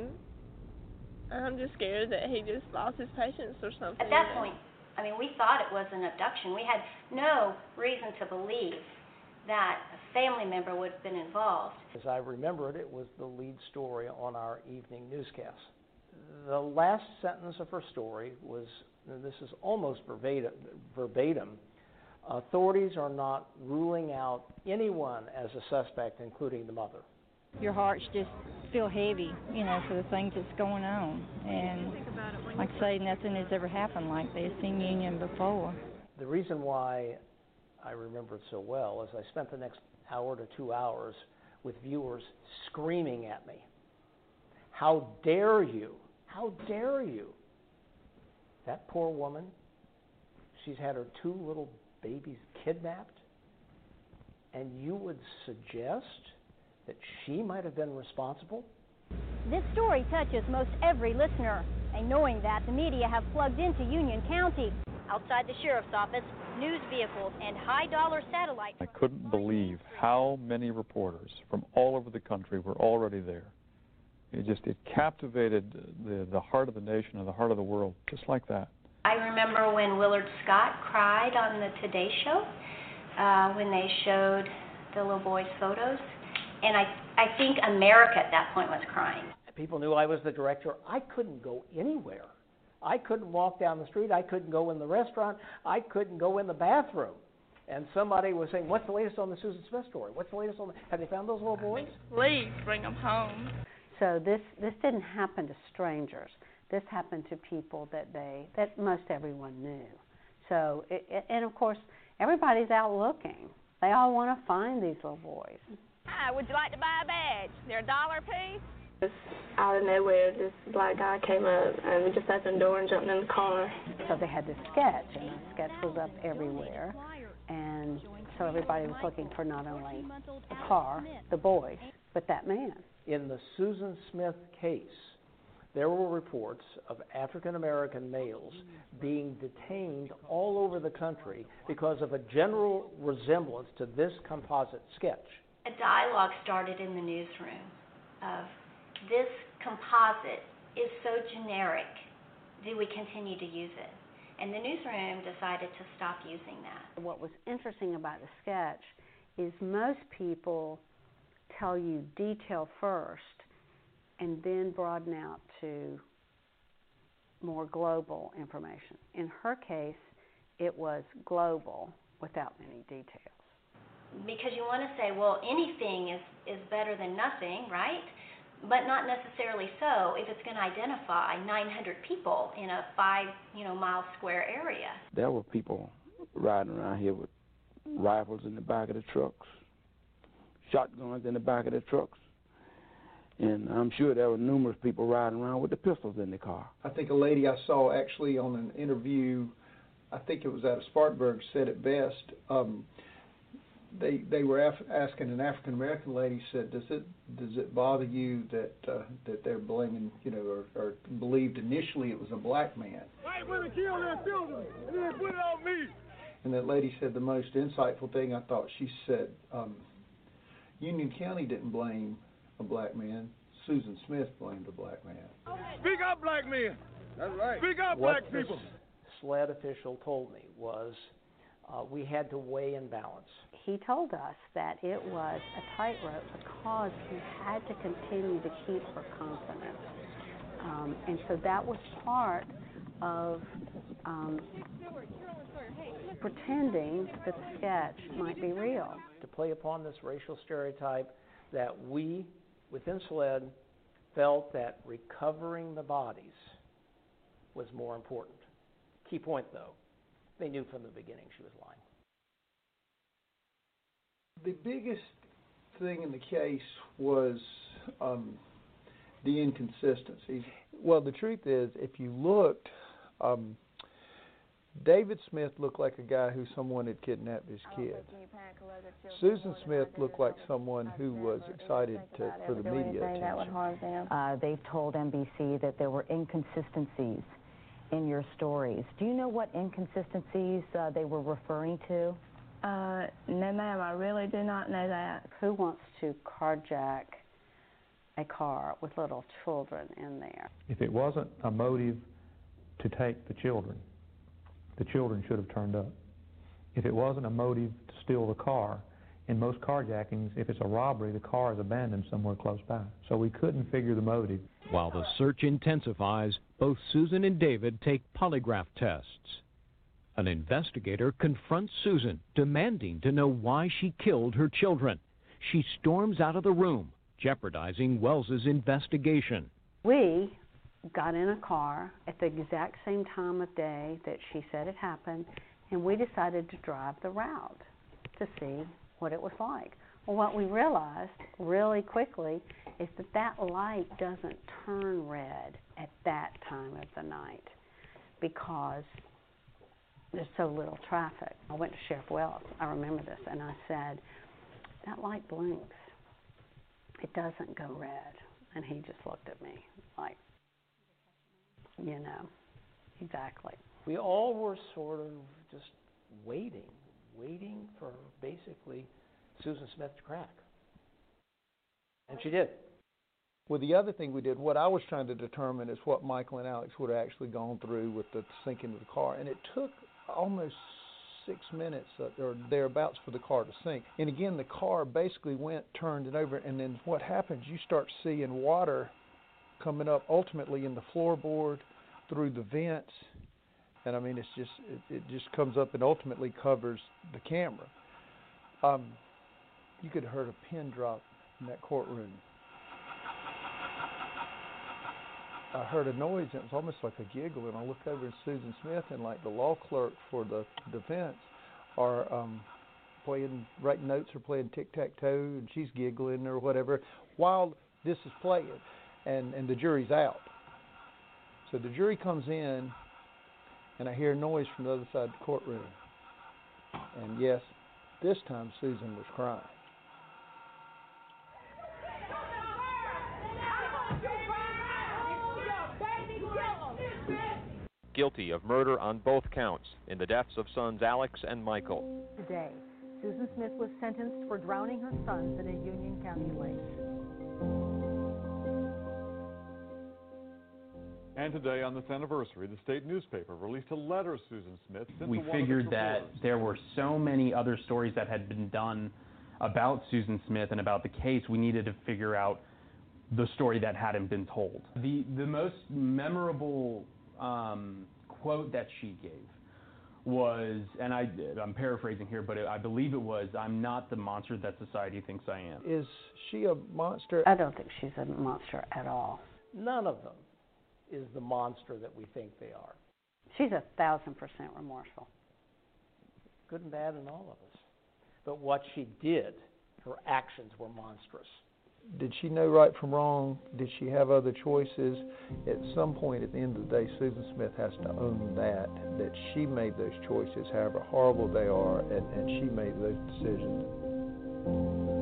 I'm just scared that he just lost his patience or something. At that point, I mean, we thought it was an abduction. We had no reason to believe that a family member would have been involved. As I remember it, it was the lead story on our evening newscast. The last sentence of her story was, and this is almost verbatim, authorities are not ruling out anyone as a suspect, including the mother. Your hearts just feel heavy, you know, for the things that's going on. And like I say, nothing has ever happened like this in Union before. The reason why I remember it so well is I spent the next hour to 2 hours with viewers screaming at me. How dare you? How dare you? That poor woman, she's had her 2 little babies kidnapped, and you would suggest that she might have been responsible? This story touches most every listener, and knowing that, the media have plugged into Union County. Outside the sheriff's office, news vehicles and high-dollar satellites. I couldn't believe how many reporters from all over the country were already there. It captivated the heart of the nation and the heart of the world, just like that. I remember when Willard Scott cried on the Today Show when they showed the little boy's photos. And I think America at that point was crying. People knew I was the director. I couldn't go anywhere. I couldn't walk down the street. I couldn't go in the restaurant. I couldn't go in the bathroom. And somebody was saying, what's the latest on the Susan Smith story? What's the latest on have they found those little boys? Please bring them home. So this didn't happen to strangers. This happened to people that most everyone knew. So, and of course, everybody's out looking. They all want to find these little boys. Hi, would you like to buy a badge? They're $1 a piece. Just out of nowhere, this black guy came up and we just opened the door and jumped in the car. So they had this sketch, and the sketch was up everywhere. And so everybody was looking for not only the car, the boys, but that man. In the Susan Smith case, there were reports of African American males being detained all over the country because of a general resemblance to this composite sketch. A dialogue started in the newsroom of this composite is so generic, do we continue to use it? And the newsroom decided to stop using that. What was interesting about the sketch is most people tell you detail first and then broaden out to more global information. In her case, it was global without many details. Because you want to say, well, anything is better than nothing, right? But not necessarily so if it's going to identify 900 people in a 5-mile square area. There were people riding around here with rifles in the back of the trucks, shotguns in the back of the trucks, and I'm sure there were numerous people riding around with the pistols in the car. I think a lady I saw actually on an interview, I think it was out of Spartanburg, said it best. They were asking an African American lady, said, does it bother you that they're blaming, or believed initially it was a black man? White women kill their children and then put it on me. And that lady said the most insightful thing I thought. She said, Union County didn't blame a black man. Susan Smith blamed a black man. Speak up, black men. That's right. Speak up, black people. What this SLED official told me was we had to weigh and balance. He told us that it was a tightrope because he had to continue to keep her confidence. And so that was part of pretending that the sketch might be real. To play upon this racial stereotype that we, within SLED, felt that recovering the bodies was more important. Key point, though, they knew from the beginning she was lying. The biggest thing in the case was the inconsistencies. Well, the truth is, if you looked, David Smith looked like a guy who someone had kidnapped his kid. Susan Smith looked like someone who was excited for the media attention. They've told NBC that there were inconsistencies in your stories. Do you know what inconsistencies they were referring to? No, ma'am, I really do not know that. Who wants to carjack a car with little children in there? If it wasn't a motive to take the children should have turned up. If it wasn't a motive to steal the car, in most carjackings, if it's a robbery, the car is abandoned somewhere close by. So we couldn't figure the motive. While the search intensifies, both Susan and David take polygraph tests. An investigator confronts Susan, demanding to know why she killed her children. She storms out of the room, jeopardizing Wells's investigation. We got in a car at the exact same time of day that she said it happened, and we decided to drive the route to see what it was like. Well, what we realized really quickly is that that light doesn't turn red at that time of the night because there's so little traffic. I went to Sheriff Wells, I remember this, and I said, that light blinks. It doesn't go red. And he just looked at me like, exactly. We all were sort of just waiting for basically Susan Smith to crack. And she did. Well, the other thing we did, what I was trying to determine is what Michael and Alex would have actually gone through with the sinking of the car. And it took almost 6 minutes or thereabouts for the car to sink. And again, the car basically turned it over, and then what happens, you start seeing water coming up ultimately in the floorboard, through the vents, and I mean, it just comes up and ultimately covers the camera. You could have heard a pin drop in that courtroom. I heard a noise, and it was almost like a giggle, and I looked over at Susan Smith, and like the law clerk for the defense are writing notes or playing tic-tac-toe, and she's giggling or whatever while this is playing, and the jury's out. So the jury comes in, and I hear a noise from the other side of the courtroom. And yes, this time Susan was crying. Guilty of murder on both counts in the deaths of sons Alex and Michael. Today, Susan Smith was sentenced for drowning her sons in a Union County lake. And today, on this anniversary, the state newspaper released a letter Susan Smith sent We to one of figured its that reporters. there were so many other stories that had been done about Susan Smith and about the case, we needed to figure out the story that hadn't been told. The most memorable quote that she gave was, and I'm paraphrasing here, but I believe it was, "I'm not the monster that society thinks I am." Is she a monster? I don't think she's a monster at all. None of them is the monster that we think they are. She's 1,000% remorseful. Good and bad in all of us. But what she did, her actions were monstrous. Did she know right from wrong? Did she have other choices? At some point at the end of the day, Susan Smith has to own that she made those choices, however horrible they are, and she made those decisions.